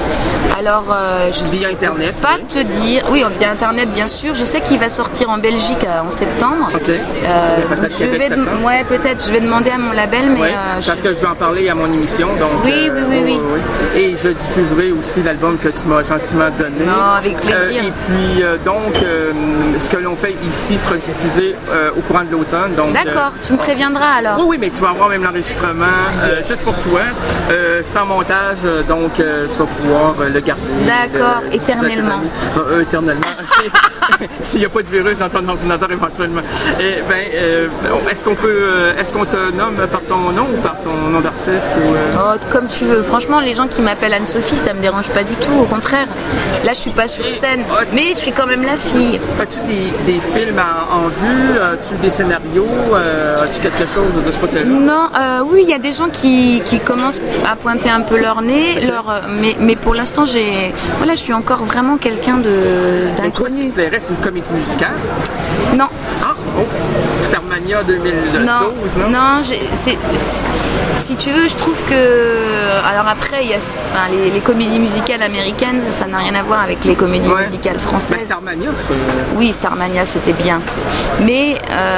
[SPEAKER 1] Alors, euh, je
[SPEAKER 2] via Internet.
[SPEAKER 1] Pas
[SPEAKER 2] oui.
[SPEAKER 1] te dire. Oui, via Internet, bien sûr. Je sais qu'il va sortir en Belgique euh, en septembre.
[SPEAKER 2] Ok.
[SPEAKER 1] Euh,
[SPEAKER 2] peut-être
[SPEAKER 1] je vais
[SPEAKER 2] septembre.
[SPEAKER 1] De... Ouais, peut-être. Je vais demander à mon label, mais.
[SPEAKER 2] Ouais,
[SPEAKER 1] euh,
[SPEAKER 2] parce
[SPEAKER 1] je...
[SPEAKER 2] que je vais en parler à mon émission, donc.
[SPEAKER 1] Oui,
[SPEAKER 2] euh,
[SPEAKER 1] oui, oui, oui,
[SPEAKER 2] oui. Et je diffuserai aussi l'album que tu m'as gentiment donné.
[SPEAKER 1] Non, avec plaisir.
[SPEAKER 2] Euh, et puis, euh, donc, euh, ce que l'on fait ici sera diffusé euh, au courant de l'automne. Donc.
[SPEAKER 1] D'accord.
[SPEAKER 2] Euh,
[SPEAKER 1] tu me préviendras alors.
[SPEAKER 2] Oui, oui, mais tu vas avoir même l'enregistrement euh, juste pour toi, euh, sans montage, donc euh, tu vas pouvoir euh, le garder.
[SPEAKER 1] D'accord,
[SPEAKER 2] le,
[SPEAKER 1] éternellement.
[SPEAKER 2] Euh, éternellement. S'il n'y a pas de virus dans ton ordinateur éventuellement. Et, ben, euh, est-ce qu'on peut, euh, est-ce qu'on te nomme par ton nom ou par ton nom d'artiste ou, euh...
[SPEAKER 1] oh, comme tu veux. Franchement, les gens qui m'appellent Anne-Sophie, ça me dérange pas du tout. Au contraire. Là, je suis pas sur scène, mais je suis quand même la fille.
[SPEAKER 2] As-tu des, des films en, en vue? As-tu des scénarios? Euh, as-tu quelque chose de ce côté-là?
[SPEAKER 1] Non, euh, oui, il y a des gens qui, qui commencent à pointer un peu leur nez, okay. leur, mais, mais pour l'instant, j'ai, voilà, je suis encore vraiment quelqu'un de, d'inconnu.
[SPEAKER 2] Et toi, ce qui te plairait, c'est une comédie musicale?
[SPEAKER 1] Non.
[SPEAKER 2] Ah, oh. Starmania deux mille douze, non?
[SPEAKER 1] Non, non j'ai, c'est, c'est, si tu veux, je trouve que... Alors après, il y a enfin, les, les comédies musicales américaines, ça n'a rien à voir avec les comédies ouais. musicales françaises.
[SPEAKER 2] Mais Starmania, c'est...
[SPEAKER 1] Oui, Starmania, c'était bien. Mais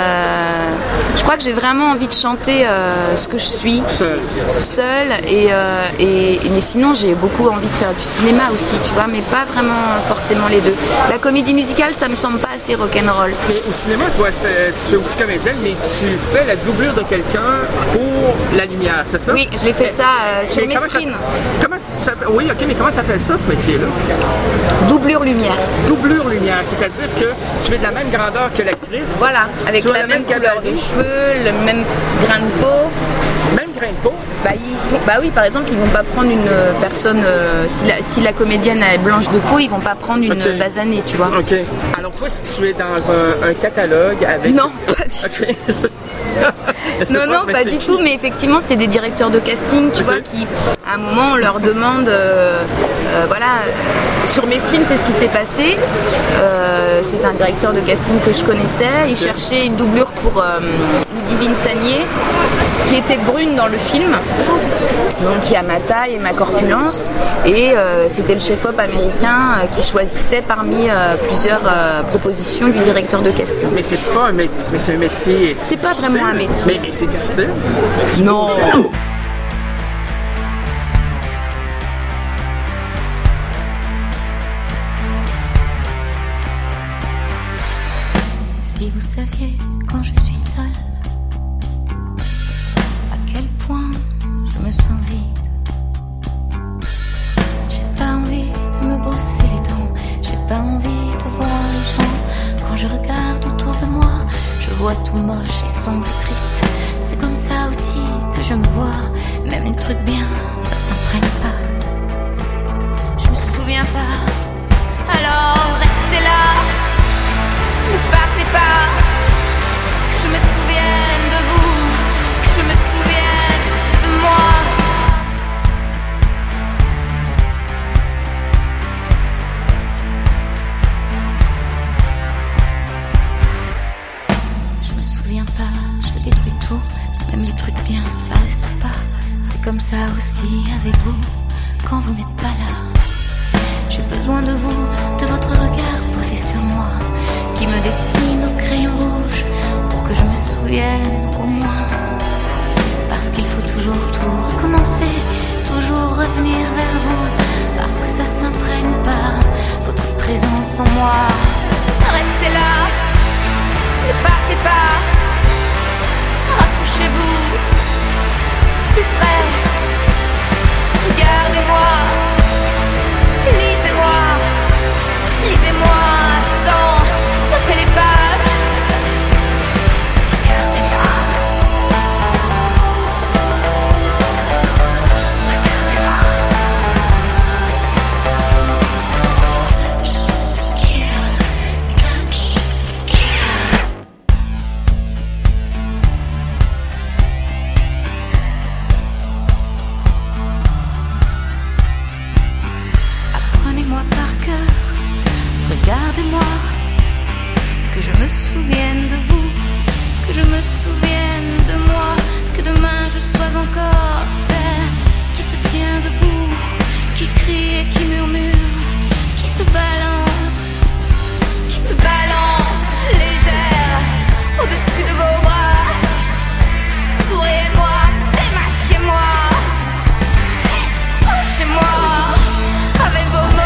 [SPEAKER 1] euh, je crois que j'ai vraiment envie de chanter euh, ce que je suis.
[SPEAKER 2] Seule.
[SPEAKER 1] Seule. Et, euh, et, mais sinon, j'ai beaucoup envie de faire du cinéma aussi, tu vois, mais pas vraiment forcément les deux. La comédie musicale, ça me semble pas assez rock'n'roll.
[SPEAKER 2] Mais au cinéma, toi, c'est, tu es aussi comédienne, mais tu fais la doublure de quelqu'un pour la lumière, c'est ça?
[SPEAKER 1] Oui, je l'ai fait ça euh, sur Mesrine.
[SPEAKER 2] Comment tu Oui, ok, mais comment tu appelles ça, ce métier-là?
[SPEAKER 1] Doublure lumière.
[SPEAKER 2] Doublure lumière, c'est-à-dire que tu es de la même grandeur que l'actrice.
[SPEAKER 1] Voilà, avec la, la même, même couleur de cheveux, le même grain de peau.
[SPEAKER 2] Même grain de peau?
[SPEAKER 1] Bah, ils font, bah oui, par exemple, ils vont pas prendre une personne, euh, si, la, si la comédienne est blanche de peau, ils vont pas prendre une okay. basanée, tu vois.
[SPEAKER 2] Ok. Alors toi, si tu es dans un, un catalogue avec...
[SPEAKER 1] Non, pas du tout. non, non, pas, pas du qui? tout, mais effectivement, c'est des directeurs de casting, tu okay. vois, qui, à un moment, on leur demande, euh, euh, voilà, sur Mesrine, c'est ce qui s'est passé. Euh, c'est un directeur de casting que je connaissais, il okay. cherchait une doublure pour euh, Ludivine Sagnier, qui était brune dans le film, donc qui a ma taille et ma corpulence, et euh, c'était le chef-op américain euh, qui choisissait parmi euh, plusieurs euh, propositions du directeur de casting.
[SPEAKER 2] Mais c'est pas un métier, mais c'est un métier.
[SPEAKER 1] C'est pas difficile. Vraiment un métier.
[SPEAKER 2] Mais, mais c'est difficile.
[SPEAKER 1] Non.
[SPEAKER 3] Si vous saviez quand je suis seule, à quel point je me sens vide. J'ai pas envie de me brosser les dents, j'ai pas envie de voir les gens. Quand je regarde autour de moi, je vois tout moche et sombre et triste. C'est comme ça aussi que je me vois, même les trucs bien, ça s'imprègne pas. Je me souviens pas, alors reste. avec vous quand vous n'êtes pas là. J'ai besoin de vous, de votre regard posé sur moi, qui me dessine au crayon rouge pour que je me souvienne au moins. Parce qu'il faut toujours tout recommencer, toujours revenir vers vous, parce que ça s'imprègne pas, votre présence en moi. Restez là, ne partez pas, rapprochez-vous, plus près, regardez-moi, lisez-moi, lisez-moi sans sauter les pages. Regardez-moi. Regardez-moi, que je me souvienne de vous, que je me souvienne de moi, que demain je sois encore celle qui se tient debout, qui crie et qui murmure, qui se balance, qui se balance légère au-dessus de vos bras. Souriez-moi, démasquez-moi, touchez-moi avec vos mots.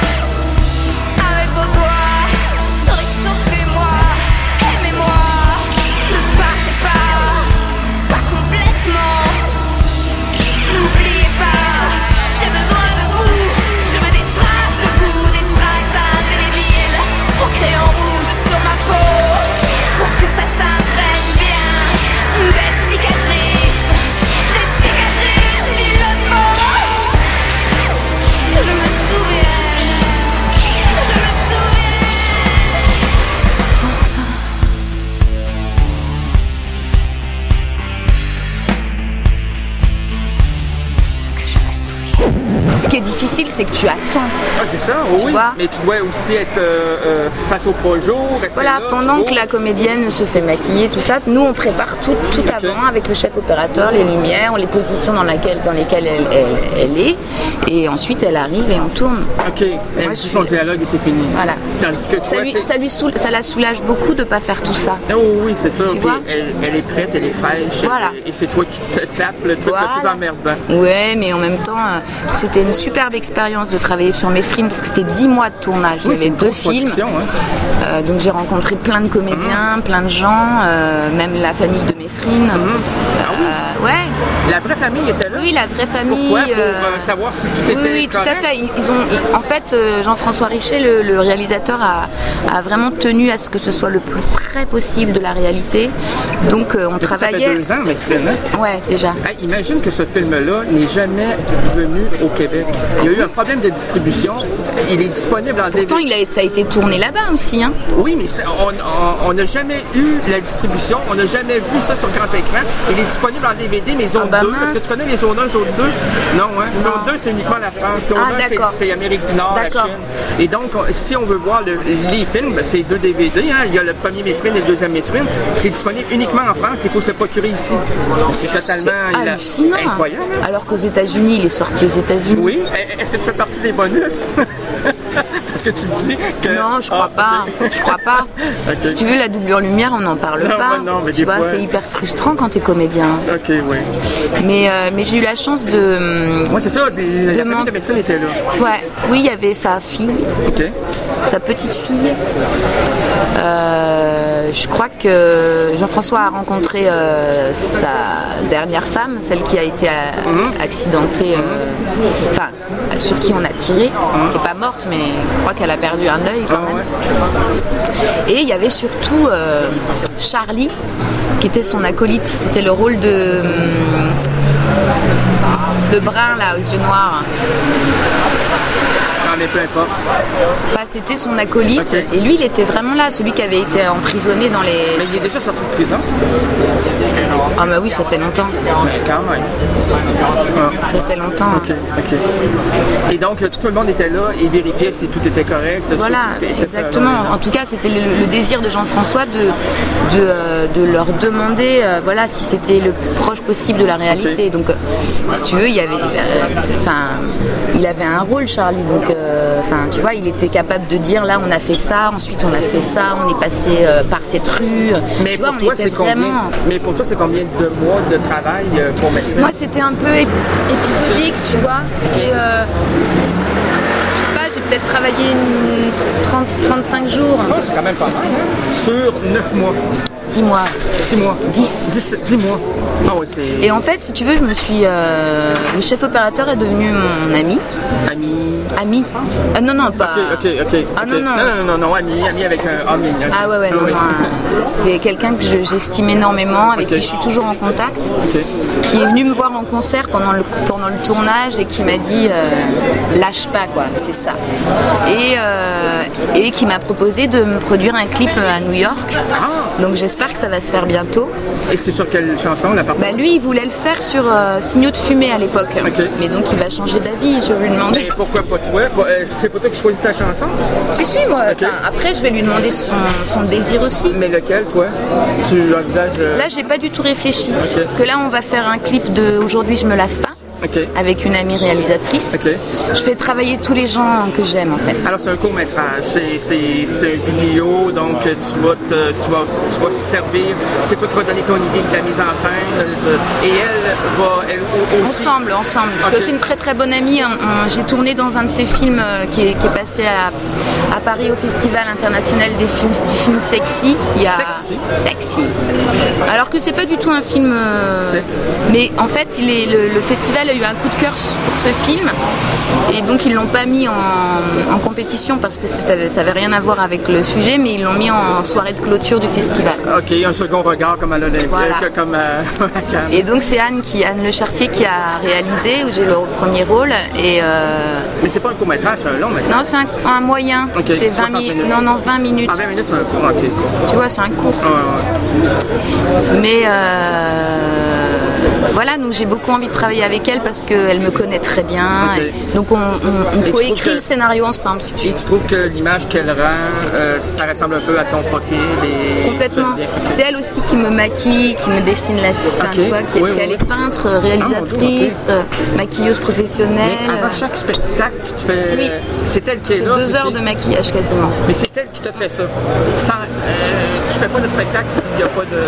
[SPEAKER 1] Ce qui est difficile, c'est que tu attends.
[SPEAKER 2] Ah, c'est ça, oh, oui.
[SPEAKER 1] Vois?
[SPEAKER 2] Mais tu dois aussi être euh, euh, face au projet, rester
[SPEAKER 1] voilà,
[SPEAKER 2] là.
[SPEAKER 1] Pendant que la comédienne se fait maquiller, tout ça, nous on prépare tout, tout okay. avant avec le chef opérateur, les lumières, les positions dans, laquelle, dans lesquelles elle, elle, elle est, et ensuite elle arrive et on tourne.
[SPEAKER 2] Ok, elle dit son dialogue et c'est fini.
[SPEAKER 1] Voilà.
[SPEAKER 2] Tandis que toi,
[SPEAKER 1] ça, lui, ça, lui soul, ça la soulage beaucoup de ne pas faire tout ça.
[SPEAKER 2] Oh oui, c'est ça.
[SPEAKER 1] Tu vois?
[SPEAKER 2] Elle, elle est prête, elle est fraîche.
[SPEAKER 1] Voilà.
[SPEAKER 2] Et, et c'est toi qui te tapes le truc voilà. le plus emmerdant.
[SPEAKER 1] Ouais, mais en même temps, c'était une superbe expérience de travailler sur Mesrine parce que c'était dix mois de tournage.
[SPEAKER 2] Oui,
[SPEAKER 1] il y avait deux films.
[SPEAKER 2] Hein.
[SPEAKER 1] Euh, donc j'ai rencontré plein de comédiens, mmh. plein de gens, euh, même la famille de Mesrine. Mmh. Euh, ah oui. Ouais.
[SPEAKER 2] La vraie famille était là?
[SPEAKER 1] Oui, la vraie famille.
[SPEAKER 2] Pourquoi? Pour euh, savoir si tout était
[SPEAKER 1] oui, oui,
[SPEAKER 2] correct?
[SPEAKER 1] Tout à fait. Ils, ils ont, ils, en fait, euh, Jean-François Richet, le, le réalisateur, a, a vraiment tenu à ce que ce soit le plus près possible de la réalité. Donc euh, on
[SPEAKER 2] Parce
[SPEAKER 1] travaillait...
[SPEAKER 2] Ça fait deux ans, Mesrine.
[SPEAKER 1] Ouais, déjà.
[SPEAKER 2] Hey, imagine que ce film-là n'est jamais venu au Québec. Il y a eu un problème de distribution. Il est disponible en D V D.
[SPEAKER 1] Pourtant, il a, ça a été tourné là-bas aussi. Hein.
[SPEAKER 2] Oui, mais on n'a jamais eu la distribution. On n'a jamais vu ça sur grand écran. Il est disponible en D V D, mais zone ah bah deux. Est-ce que tu connais les zones un, zone deux? Non, hein? Non. Zone deux, c'est uniquement la France. Zone
[SPEAKER 1] ah,
[SPEAKER 2] un, c'est Amérique du Nord, la Chine. Et donc, si on veut voir le, les films, c'est deux D V D. Hein? Il y a le premier Mesrine et le deuxième Mesrine. C'est disponible uniquement en France. Il faut se le procurer ici. C'est totalement
[SPEAKER 1] hallucinant.
[SPEAKER 2] Incroyable. Hein?
[SPEAKER 1] Alors qu'aux États-Unis, il est sorti aux États-Unis.
[SPEAKER 2] Oui. Est-ce que tu fais partie des bonus? Parce que tu me dis que...
[SPEAKER 1] Non, je crois ah, pas. Okay. Je crois pas. Okay. Si tu veux, la doublure lumière, on n'en parle
[SPEAKER 2] non,
[SPEAKER 1] pas.
[SPEAKER 2] Non, mais
[SPEAKER 1] tu vois,
[SPEAKER 2] fois...
[SPEAKER 1] c'est hyper frustrant quand t'es comédien.
[SPEAKER 2] Ok, oui.
[SPEAKER 1] Mais, euh, mais j'ai eu la chance de...
[SPEAKER 2] Oui, c'est ça. La famille de Mesrine était là.
[SPEAKER 1] Ouais. Oui, il y avait sa fille.
[SPEAKER 2] Ok.
[SPEAKER 1] Sa petite fille. Euh, je crois que Jean-François a rencontré euh, sa dernière femme, celle qui a été euh, mm-hmm. accidentée, enfin, euh, sur qui on a tiré, mm-hmm. qui n'est pas morte, mais je crois qu'elle a perdu un œil quand
[SPEAKER 2] ah,
[SPEAKER 1] même.
[SPEAKER 2] Ouais.
[SPEAKER 1] Et il y avait surtout euh, Charlie, qui était son acolyte. C'était le rôle de... Hum, le brun, là, aux yeux noirs.
[SPEAKER 2] Mais peu importe.
[SPEAKER 1] Enfin, c'était son acolyte okay. Et lui il était vraiment là, celui qui avait été emprisonné dans les...
[SPEAKER 2] Mais il est déjà sorti de prison?
[SPEAKER 1] Ah bah oui, ça fait longtemps.
[SPEAKER 2] Mais quand même.
[SPEAKER 1] Ça fait longtemps.
[SPEAKER 2] Ok, ok. Et donc, tout le monde était là et vérifiait si tout était correct.
[SPEAKER 1] Voilà,
[SPEAKER 2] était
[SPEAKER 1] exactement. En tout cas, c'était le, le désir de Jean-François de, de, euh, de leur demander euh, voilà, si c'était le plus proche possible de la réalité. Okay. Donc, euh, si tu veux, il y avait, enfin, euh, il avait un rôle, Charlie. Donc, euh, tu vois, il était capable de dire là, on a fait ça, ensuite on a fait ça, on est passé euh, par cette rue.
[SPEAKER 2] Mais,
[SPEAKER 1] tu
[SPEAKER 2] pour
[SPEAKER 1] vois,
[SPEAKER 2] toi, c'est vraiment... combien, mais pour toi, c'est combien de mois de travail euh, pour Mesmer?
[SPEAKER 1] Moi, c'était un peu ép- épisodique, tu vois. Okay. Et, euh, j'ai peut-être travaillé une trente à trente-cinq jours.
[SPEAKER 2] Oh, c'est quand même pas mal. Hein? Sur neuf mois.
[SPEAKER 1] dix mois.
[SPEAKER 2] six mois.
[SPEAKER 1] dix.
[SPEAKER 2] dix mois. Ah ouais, c'est...
[SPEAKER 1] Et en fait, si tu veux, je me suis... Euh, le chef opérateur est devenu mon ami.
[SPEAKER 2] Ami.
[SPEAKER 1] Ami. Ah non, non, pas...
[SPEAKER 2] Ok, ok, ok.
[SPEAKER 1] Ah
[SPEAKER 2] okay.
[SPEAKER 1] non, non.
[SPEAKER 2] Non, non, non, non, ami, ami avec un ami. Okay.
[SPEAKER 1] Ah ouais, ouais, non,
[SPEAKER 2] ah, oui.
[SPEAKER 1] non. C'est quelqu'un que je, j'estime énormément, avec okay. qui je suis toujours en contact, okay. qui est venu me voir en concert pendant le, pendant le tournage et qui m'a dit euh, lâche pas, quoi, c'est ça. Et, euh, et qui m'a proposé de me produire un clip à New York. Ah. Donc j'espère que ça va se faire bientôt.
[SPEAKER 2] Et c'est sur quelle chanson, la partie?
[SPEAKER 1] Bah lui, il voulait le faire sur euh, Signaux de fumée à l'époque. Okay. Mais donc il va changer d'avis, je vais lui demander.
[SPEAKER 2] Et pourquoi pas toi? C'est pas toi qui choisis ta chanson?
[SPEAKER 1] Si, si, moi. Okay. Après, je vais lui demander son, son désir aussi.
[SPEAKER 2] Mais lequel, toi? Tu envisages... Euh...
[SPEAKER 1] Là, j'ai pas du tout réfléchi. Okay. Parce que là, on va faire un clip de Aujourd'hui, je me lave pas. Okay. Avec une amie réalisatrice. Okay. Je fais travailler tous les gens que j'aime en fait.
[SPEAKER 2] Alors c'est un court métrage, c'est, c'est, c'est une vidéo, donc tu vas, te, tu, vas, tu vas servir, c'est toi qui vas donner ton idée de la mise en scène de, et elle va elle aussi...
[SPEAKER 1] Ensemble, ensemble, parce okay. que c'est une très très bonne amie. On, on, j'ai tourné dans un de ses films qui est, qui est passé à, à Paris au Festival international des films, du film Sexy. Il y a...
[SPEAKER 2] Sexy
[SPEAKER 1] Sexy. Alors que c'est pas du tout un film... Euh...
[SPEAKER 2] Sexe.
[SPEAKER 1] Mais en fait, il est, le, le festival a eu un coup de cœur pour ce film et donc ils l'ont pas mis en, en compétition parce que c'était, ça avait rien à voir avec le sujet, mais ils l'ont mis en soirée de clôture du festival.
[SPEAKER 2] Ok, un second regard comme à l'Olympique, voilà. comme euh, à Cannes.
[SPEAKER 1] Et donc c'est Anne qui, Anne Le Chartier qui a réalisé, où j'ai le premier rôle. Et euh...
[SPEAKER 2] Mais c'est pas un court métrage, c'est un long métrage.
[SPEAKER 1] Non, c'est un, un moyen.
[SPEAKER 2] Okay,
[SPEAKER 1] fait vingt minutes. Non, non, vingt minutes.
[SPEAKER 2] Ah, vingt minutes, c'est un court. Okay.
[SPEAKER 1] Tu vois, c'est un court.
[SPEAKER 2] Ah, ouais, ouais.
[SPEAKER 1] Mais euh... voilà, donc j'ai beaucoup envie de travailler avec elle parce qu'elle me connaît très bien. Okay. Donc on, on, on coécrit que... le scénario ensemble, si tu veux.
[SPEAKER 2] Et tu trouves que l'image qu'elle rend, euh, ça ressemble un peu à ton profil et...
[SPEAKER 1] Complètement. C'est elle aussi qui me maquille, qui me dessine la vie, enfin, okay. tu vois, qui est, oui, oui. Elle est peintre, réalisatrice, ah, okay. maquilleuse professionnelle.
[SPEAKER 2] Mais avant chaque spectacle, tu te fais...
[SPEAKER 1] Oui.
[SPEAKER 2] C'est elle qui est,
[SPEAKER 1] c'est
[SPEAKER 2] là.
[SPEAKER 1] C'est deux heures qui... de maquillage quasiment.
[SPEAKER 2] Mais c'est elle qui te fait ça. Sans, euh, tu fais pas de spectacle s'il n'y a pas de...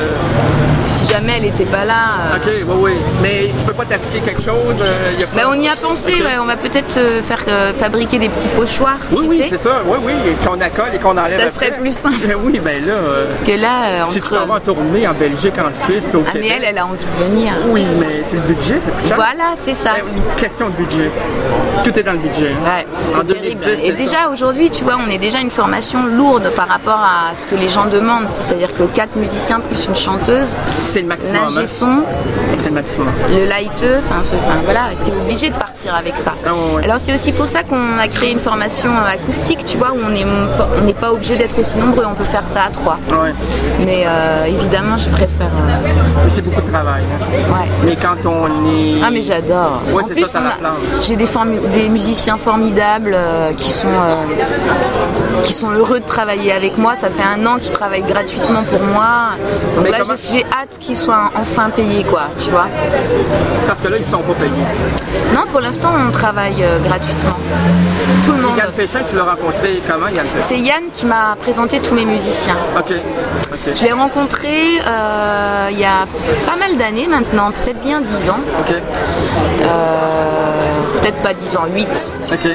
[SPEAKER 1] Si jamais elle n'était pas là...
[SPEAKER 2] Euh... Ok, oui, oui. Mais tu peux pas t'appliquer quelque chose euh, y a pas...
[SPEAKER 1] Ben, on y a pensé, okay. ouais, on va peut-être euh, faire euh, fabriquer des petits pochoirs.
[SPEAKER 2] Oui,
[SPEAKER 1] tu
[SPEAKER 2] oui,
[SPEAKER 1] sais.
[SPEAKER 2] c'est ça, oui, oui, et qu'on accole et qu'on enlève.
[SPEAKER 1] Ça
[SPEAKER 2] après.
[SPEAKER 1] serait plus simple.
[SPEAKER 2] Oui, ben là. Euh,
[SPEAKER 1] Parce que là, euh,
[SPEAKER 2] si
[SPEAKER 1] entre...
[SPEAKER 2] tu t'en vas en tournée en Belgique, en Suisse, puis au
[SPEAKER 1] ah,
[SPEAKER 2] Québec.
[SPEAKER 1] mais elle, elle a envie de venir.
[SPEAKER 2] Oui, mais c'est le budget, c'est plus cher.
[SPEAKER 1] Voilà, c'est ça.
[SPEAKER 2] Une question de budget. Tout est dans le budget.
[SPEAKER 1] Ouais, c'est en terrible. deux mille dix, et déjà ça. Aujourd'hui, tu vois, on est déjà une formation lourde par rapport à ce que les gens demandent. C'est-à-dire que quatre musiciens plus une chanteuse.
[SPEAKER 2] C'est le maximum.
[SPEAKER 1] L'ingé son.
[SPEAKER 2] C'est le maximum.
[SPEAKER 1] Le lighteux, enfin, voilà, tu es obligé de partir avec ça.
[SPEAKER 2] Ah, ouais, ouais.
[SPEAKER 1] Alors c'est aussi pour ça qu'on a créé une formation acoustique, tu vois, où on n'est on n'est pas obligé d'être aussi nombreux, on peut faire ça à trois.
[SPEAKER 2] Ouais.
[SPEAKER 1] Mais euh, évidemment, je préfère. Euh...
[SPEAKER 2] Mais c'est beaucoup de travail. Hein.
[SPEAKER 1] Ouais.
[SPEAKER 2] Mais quand on est.
[SPEAKER 1] Ah, mais j'adore.
[SPEAKER 2] Ouais,
[SPEAKER 1] en
[SPEAKER 2] c'est
[SPEAKER 1] plus,
[SPEAKER 2] ça,
[SPEAKER 1] a... j'ai des, form... des musiciens formidables euh, qui sont euh... qui sont heureux de travailler avec moi. Ça fait un an qu'ils travaillent gratuitement pour moi. Donc mais là, comment... j'ai hâte qu'ils soient enfin payés, quoi, tu vois.
[SPEAKER 2] Parce que là, ils sont pas payés.
[SPEAKER 1] Non, pour l'instant, on travaille euh, gratuitement. Tout le monde.
[SPEAKER 2] Yann Péchin, tu l'as rencontré comment, Yann Péchin? C'est
[SPEAKER 1] Yann qui m'a présenté tous mes musiciens.
[SPEAKER 2] Ok. okay.
[SPEAKER 1] Je l'ai rencontré euh, il y a pas mal d'années maintenant, peut-être bien dix ans.
[SPEAKER 2] Ok.
[SPEAKER 1] Euh, peut-être pas dix ans, huit.
[SPEAKER 2] Ok.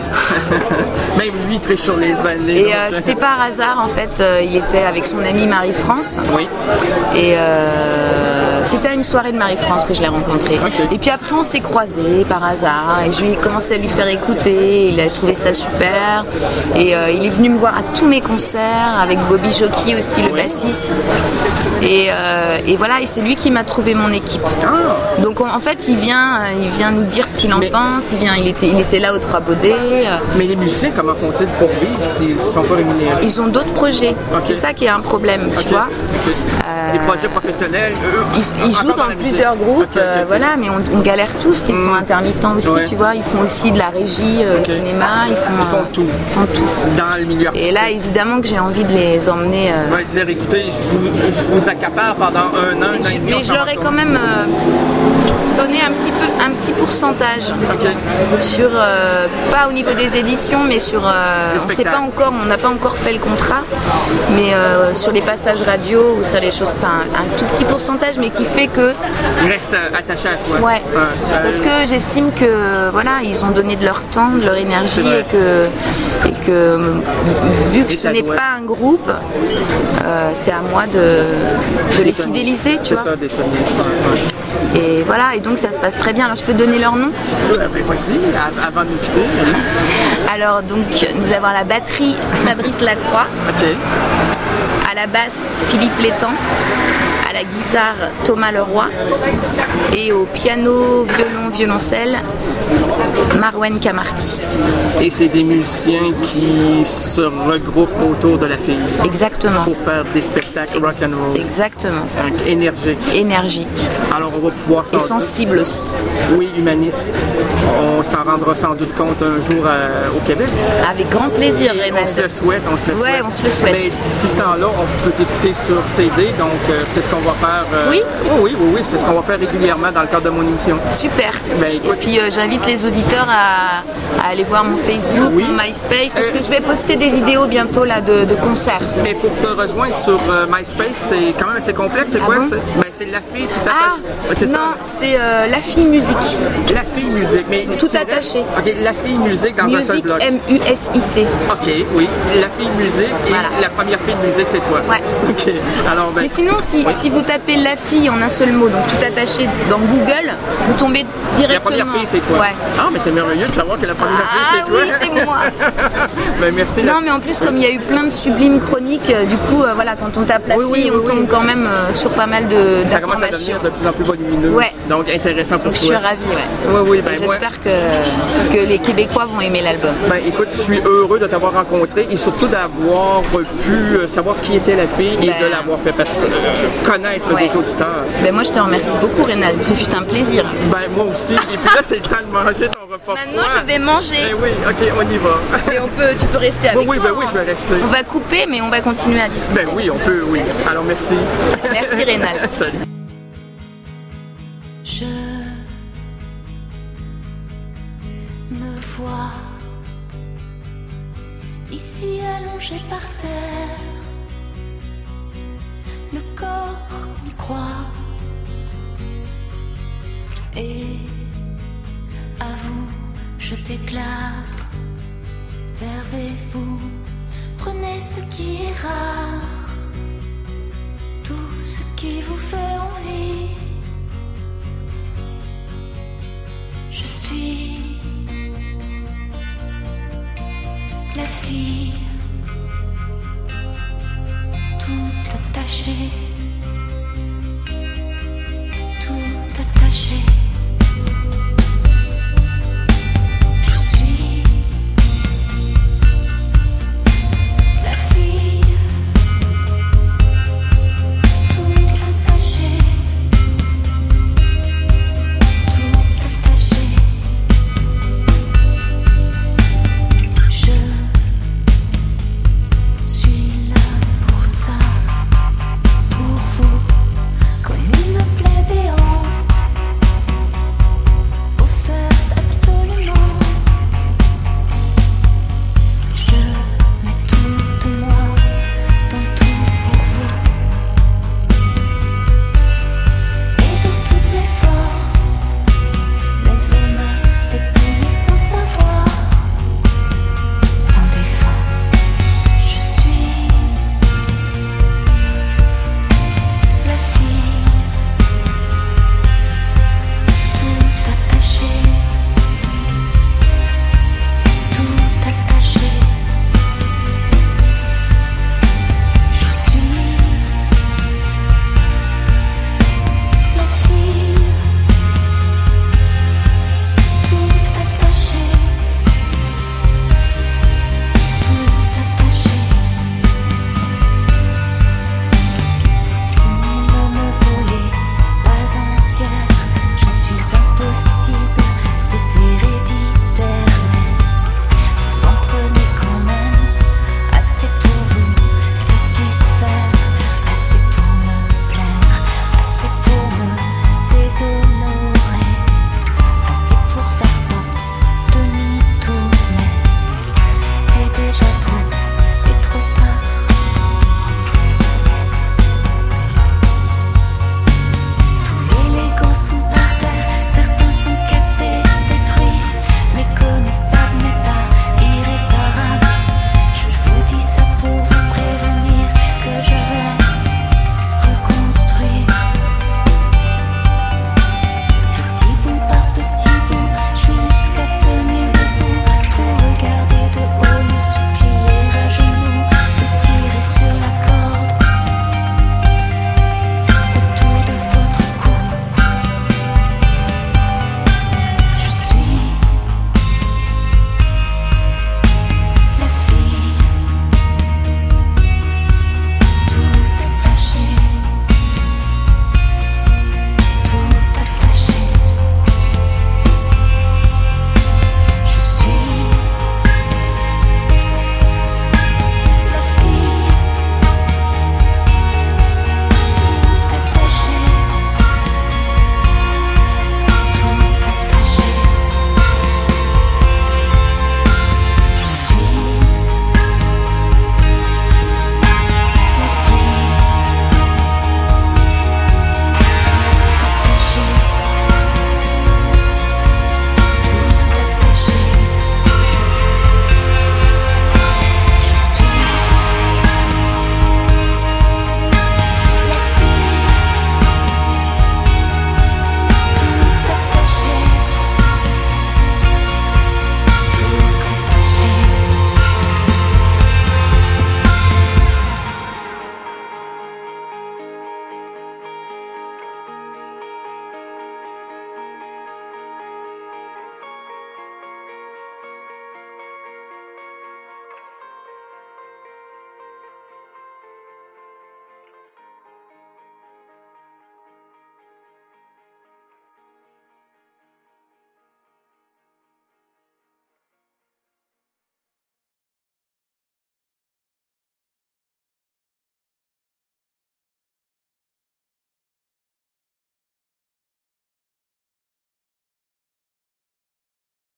[SPEAKER 2] Même lui, très sur les années.
[SPEAKER 1] Et euh, c'était par hasard, en fait, euh, il était avec son amie Marie-France.
[SPEAKER 2] Oui.
[SPEAKER 1] Et euh, c'était à une soirée de Marie-France que je l'ai rencontré.
[SPEAKER 2] Okay.
[SPEAKER 1] Et puis après, on s'est croisés par hasard. Et je lui ai commencé à lui faire écouter. Il a trouvé ça super. Et euh, il est venu me voir à tous mes concerts, avec Bobby Jockey aussi, le oui. bassiste. Et, euh, et voilà, et c'est lui qui m'a trouvé mon équipe.
[SPEAKER 2] Ah.
[SPEAKER 1] Donc en fait, il vient, il vient nous dire ce qu'il en
[SPEAKER 2] Mais
[SPEAKER 1] pense. Il souviens, il était, il était là aux Trois Baudets.
[SPEAKER 2] Mais les musiciens, comment font-ils pour vivre s'ils ne sont pas rémunérés?
[SPEAKER 1] Ils ont d'autres projets. Okay. C'est ça qui est un problème, tu okay. vois.
[SPEAKER 2] Okay. Euh, des projets professionnels. Eux,
[SPEAKER 1] ils ils jouent dans, dans plusieurs groupes, okay, okay, euh, voilà, mais on, on galère tous. Ils mmh. font intermittents aussi, ouais. tu vois. Ils font aussi de la régie, euh, okay. cinéma. Ils font,
[SPEAKER 2] ils font tout.
[SPEAKER 1] Ils font tout.
[SPEAKER 2] Dans le milieu artistique.
[SPEAKER 1] Et là, évidemment que j'ai envie de les emmener. Euh...
[SPEAKER 2] Ouais, dire, écoutez, je vous, je vous accapare pendant un an.
[SPEAKER 1] Mais, je, mais je leur ai quand même euh, donné un petit peu, un petit pourcentage.
[SPEAKER 2] Okay.
[SPEAKER 1] Sur, euh, pas au niveau des éditions, mais sur. Euh, on sait pas encore, on n'a pas encore fait le contrat, mais euh, sur les passages radio ou sur les choses, enfin un tout petit pourcentage, mais qui fait que.
[SPEAKER 2] Ils restent attachés à toi.
[SPEAKER 1] Ouais. Euh, Parce que j'estime que voilà, ils ont donné de leur temps, de leur énergie et que et que vu que et ce n'est doit... pas un groupe, euh, c'est à moi de, de les fidéliser, tu vois.
[SPEAKER 2] C'est ça, d'étonner.
[SPEAKER 1] Et voilà, et donc ça se passe très bien. Alors je peux donner leur nom?
[SPEAKER 2] Euh, ben voici, avant de nous quitter.
[SPEAKER 1] Alors donc nous avons à la batterie Fabrice Lacroix.
[SPEAKER 2] Ok.
[SPEAKER 1] À la basse Philippe Létang. À la guitare Thomas Leroy. Et au piano, violon, violoncelle Marwen Kamarti.
[SPEAKER 2] Et c'est des musiciens qui se regroupent autour de la fille.
[SPEAKER 1] Exactement.
[SPEAKER 2] Pour faire des spectacles rock and roll.
[SPEAKER 1] Exactement.
[SPEAKER 2] Donc, énergique.
[SPEAKER 1] Énergique.
[SPEAKER 2] Alors on va pouvoir s'en...
[SPEAKER 1] Et sensible aussi.
[SPEAKER 2] Oui, humaniste. On s'en rendra sans doute compte un jour à... au Québec.
[SPEAKER 1] Avec grand plaisir, Rénal.
[SPEAKER 2] On se le souhaite, on se le souhaite.
[SPEAKER 1] Ouais, on se le souhaite.
[SPEAKER 2] Mais d'ici ce temps-là, on peut t'écouter sur C D, donc euh, c'est ce qu'on va faire. Euh...
[SPEAKER 1] Oui?
[SPEAKER 2] Oh, oui, oui, oui, c'est ce qu'on va faire régulièrement dans le cadre de mon émission.
[SPEAKER 1] Super.
[SPEAKER 2] Ben, écoute...
[SPEAKER 1] Et puis euh, j'invite les auditeurs à, à aller voir mon Facebook, oui. mon MySpace, parce euh... que je vais poster des vidéos bientôt là de, de concerts.
[SPEAKER 2] Mais pour te rejoindre sur euh, MySpace, c'est quand même assez complexe. C'est ah quoi?
[SPEAKER 1] Bon?
[SPEAKER 2] C'est, ben, c'est la fille tout attaché.
[SPEAKER 1] Ah, c'est non, ça. c'est euh, la fille musique.
[SPEAKER 2] La fille musique, mais
[SPEAKER 1] tout attaché.
[SPEAKER 2] Ok, la fille musique dans
[SPEAKER 1] musique,
[SPEAKER 2] un seul bloc.
[SPEAKER 1] M U S I C.
[SPEAKER 2] Ok, oui, la fille musique et voilà. La première fille musique, c'est toi.
[SPEAKER 1] Ouais.
[SPEAKER 2] Ok. Alors, ben,
[SPEAKER 1] mais sinon, si,
[SPEAKER 2] oui.
[SPEAKER 1] si vous tapez la fille en un seul mot, donc tout attaché dans Google, vous tombez directement.
[SPEAKER 2] La première fille, c'est toi.
[SPEAKER 1] Ouais.
[SPEAKER 2] Ah, mais c'est merveilleux de savoir que la première
[SPEAKER 1] ah,
[SPEAKER 2] fille, c'est toi.
[SPEAKER 1] Ah oui, c'est moi.
[SPEAKER 2] Ben, merci.
[SPEAKER 1] Non,
[SPEAKER 2] la...
[SPEAKER 1] mais en plus, comme il y a eu plein de sublimes chroniques, euh, du coup, euh, voilà, quand on tape la
[SPEAKER 2] oui,
[SPEAKER 1] fille,
[SPEAKER 2] oui,
[SPEAKER 1] on
[SPEAKER 2] oui,
[SPEAKER 1] tombe
[SPEAKER 2] oui.
[SPEAKER 1] quand même euh, sur pas mal de
[SPEAKER 2] Ça commence à devenir de plus en plus volumineux.
[SPEAKER 1] Ouais.
[SPEAKER 2] Donc, intéressant pour
[SPEAKER 1] donc,
[SPEAKER 2] toi.
[SPEAKER 1] Je suis ravie, ouais.
[SPEAKER 2] Oui, oui, ben,
[SPEAKER 1] j'espère
[SPEAKER 2] moi...
[SPEAKER 1] que, que les Québécois vont aimer l'album.
[SPEAKER 2] Ben, écoute, je suis heureux de t'avoir rencontré et surtout d'avoir pu savoir qui était la fille ben... et de l'avoir fait connaître ouais. des auditeurs.
[SPEAKER 1] Ben, moi, je te remercie beaucoup, Rénal. Ce fut un plaisir.
[SPEAKER 2] Ben, moi aussi. Et puis là, c'est le temps de manger ton repas.
[SPEAKER 1] Maintenant,
[SPEAKER 2] froid.
[SPEAKER 1] je vais manger.
[SPEAKER 2] Ben oui, ok, on y va.
[SPEAKER 1] Et on peut, tu peux rester avec
[SPEAKER 2] ben, oui,
[SPEAKER 1] moi.
[SPEAKER 2] Ben oui, je vais rester.
[SPEAKER 1] On va couper, mais on va continuer à discuter.
[SPEAKER 2] Ben oui, on peut, oui. Alors, merci.
[SPEAKER 1] Merci, Rénal.
[SPEAKER 2] Salut.
[SPEAKER 3] Je me vois ici allongé par terre, le corps en croix. Et à vous, je déclare, servez-vous, prenez ce qui est rare, tout ce qui vous fait envie. Je suis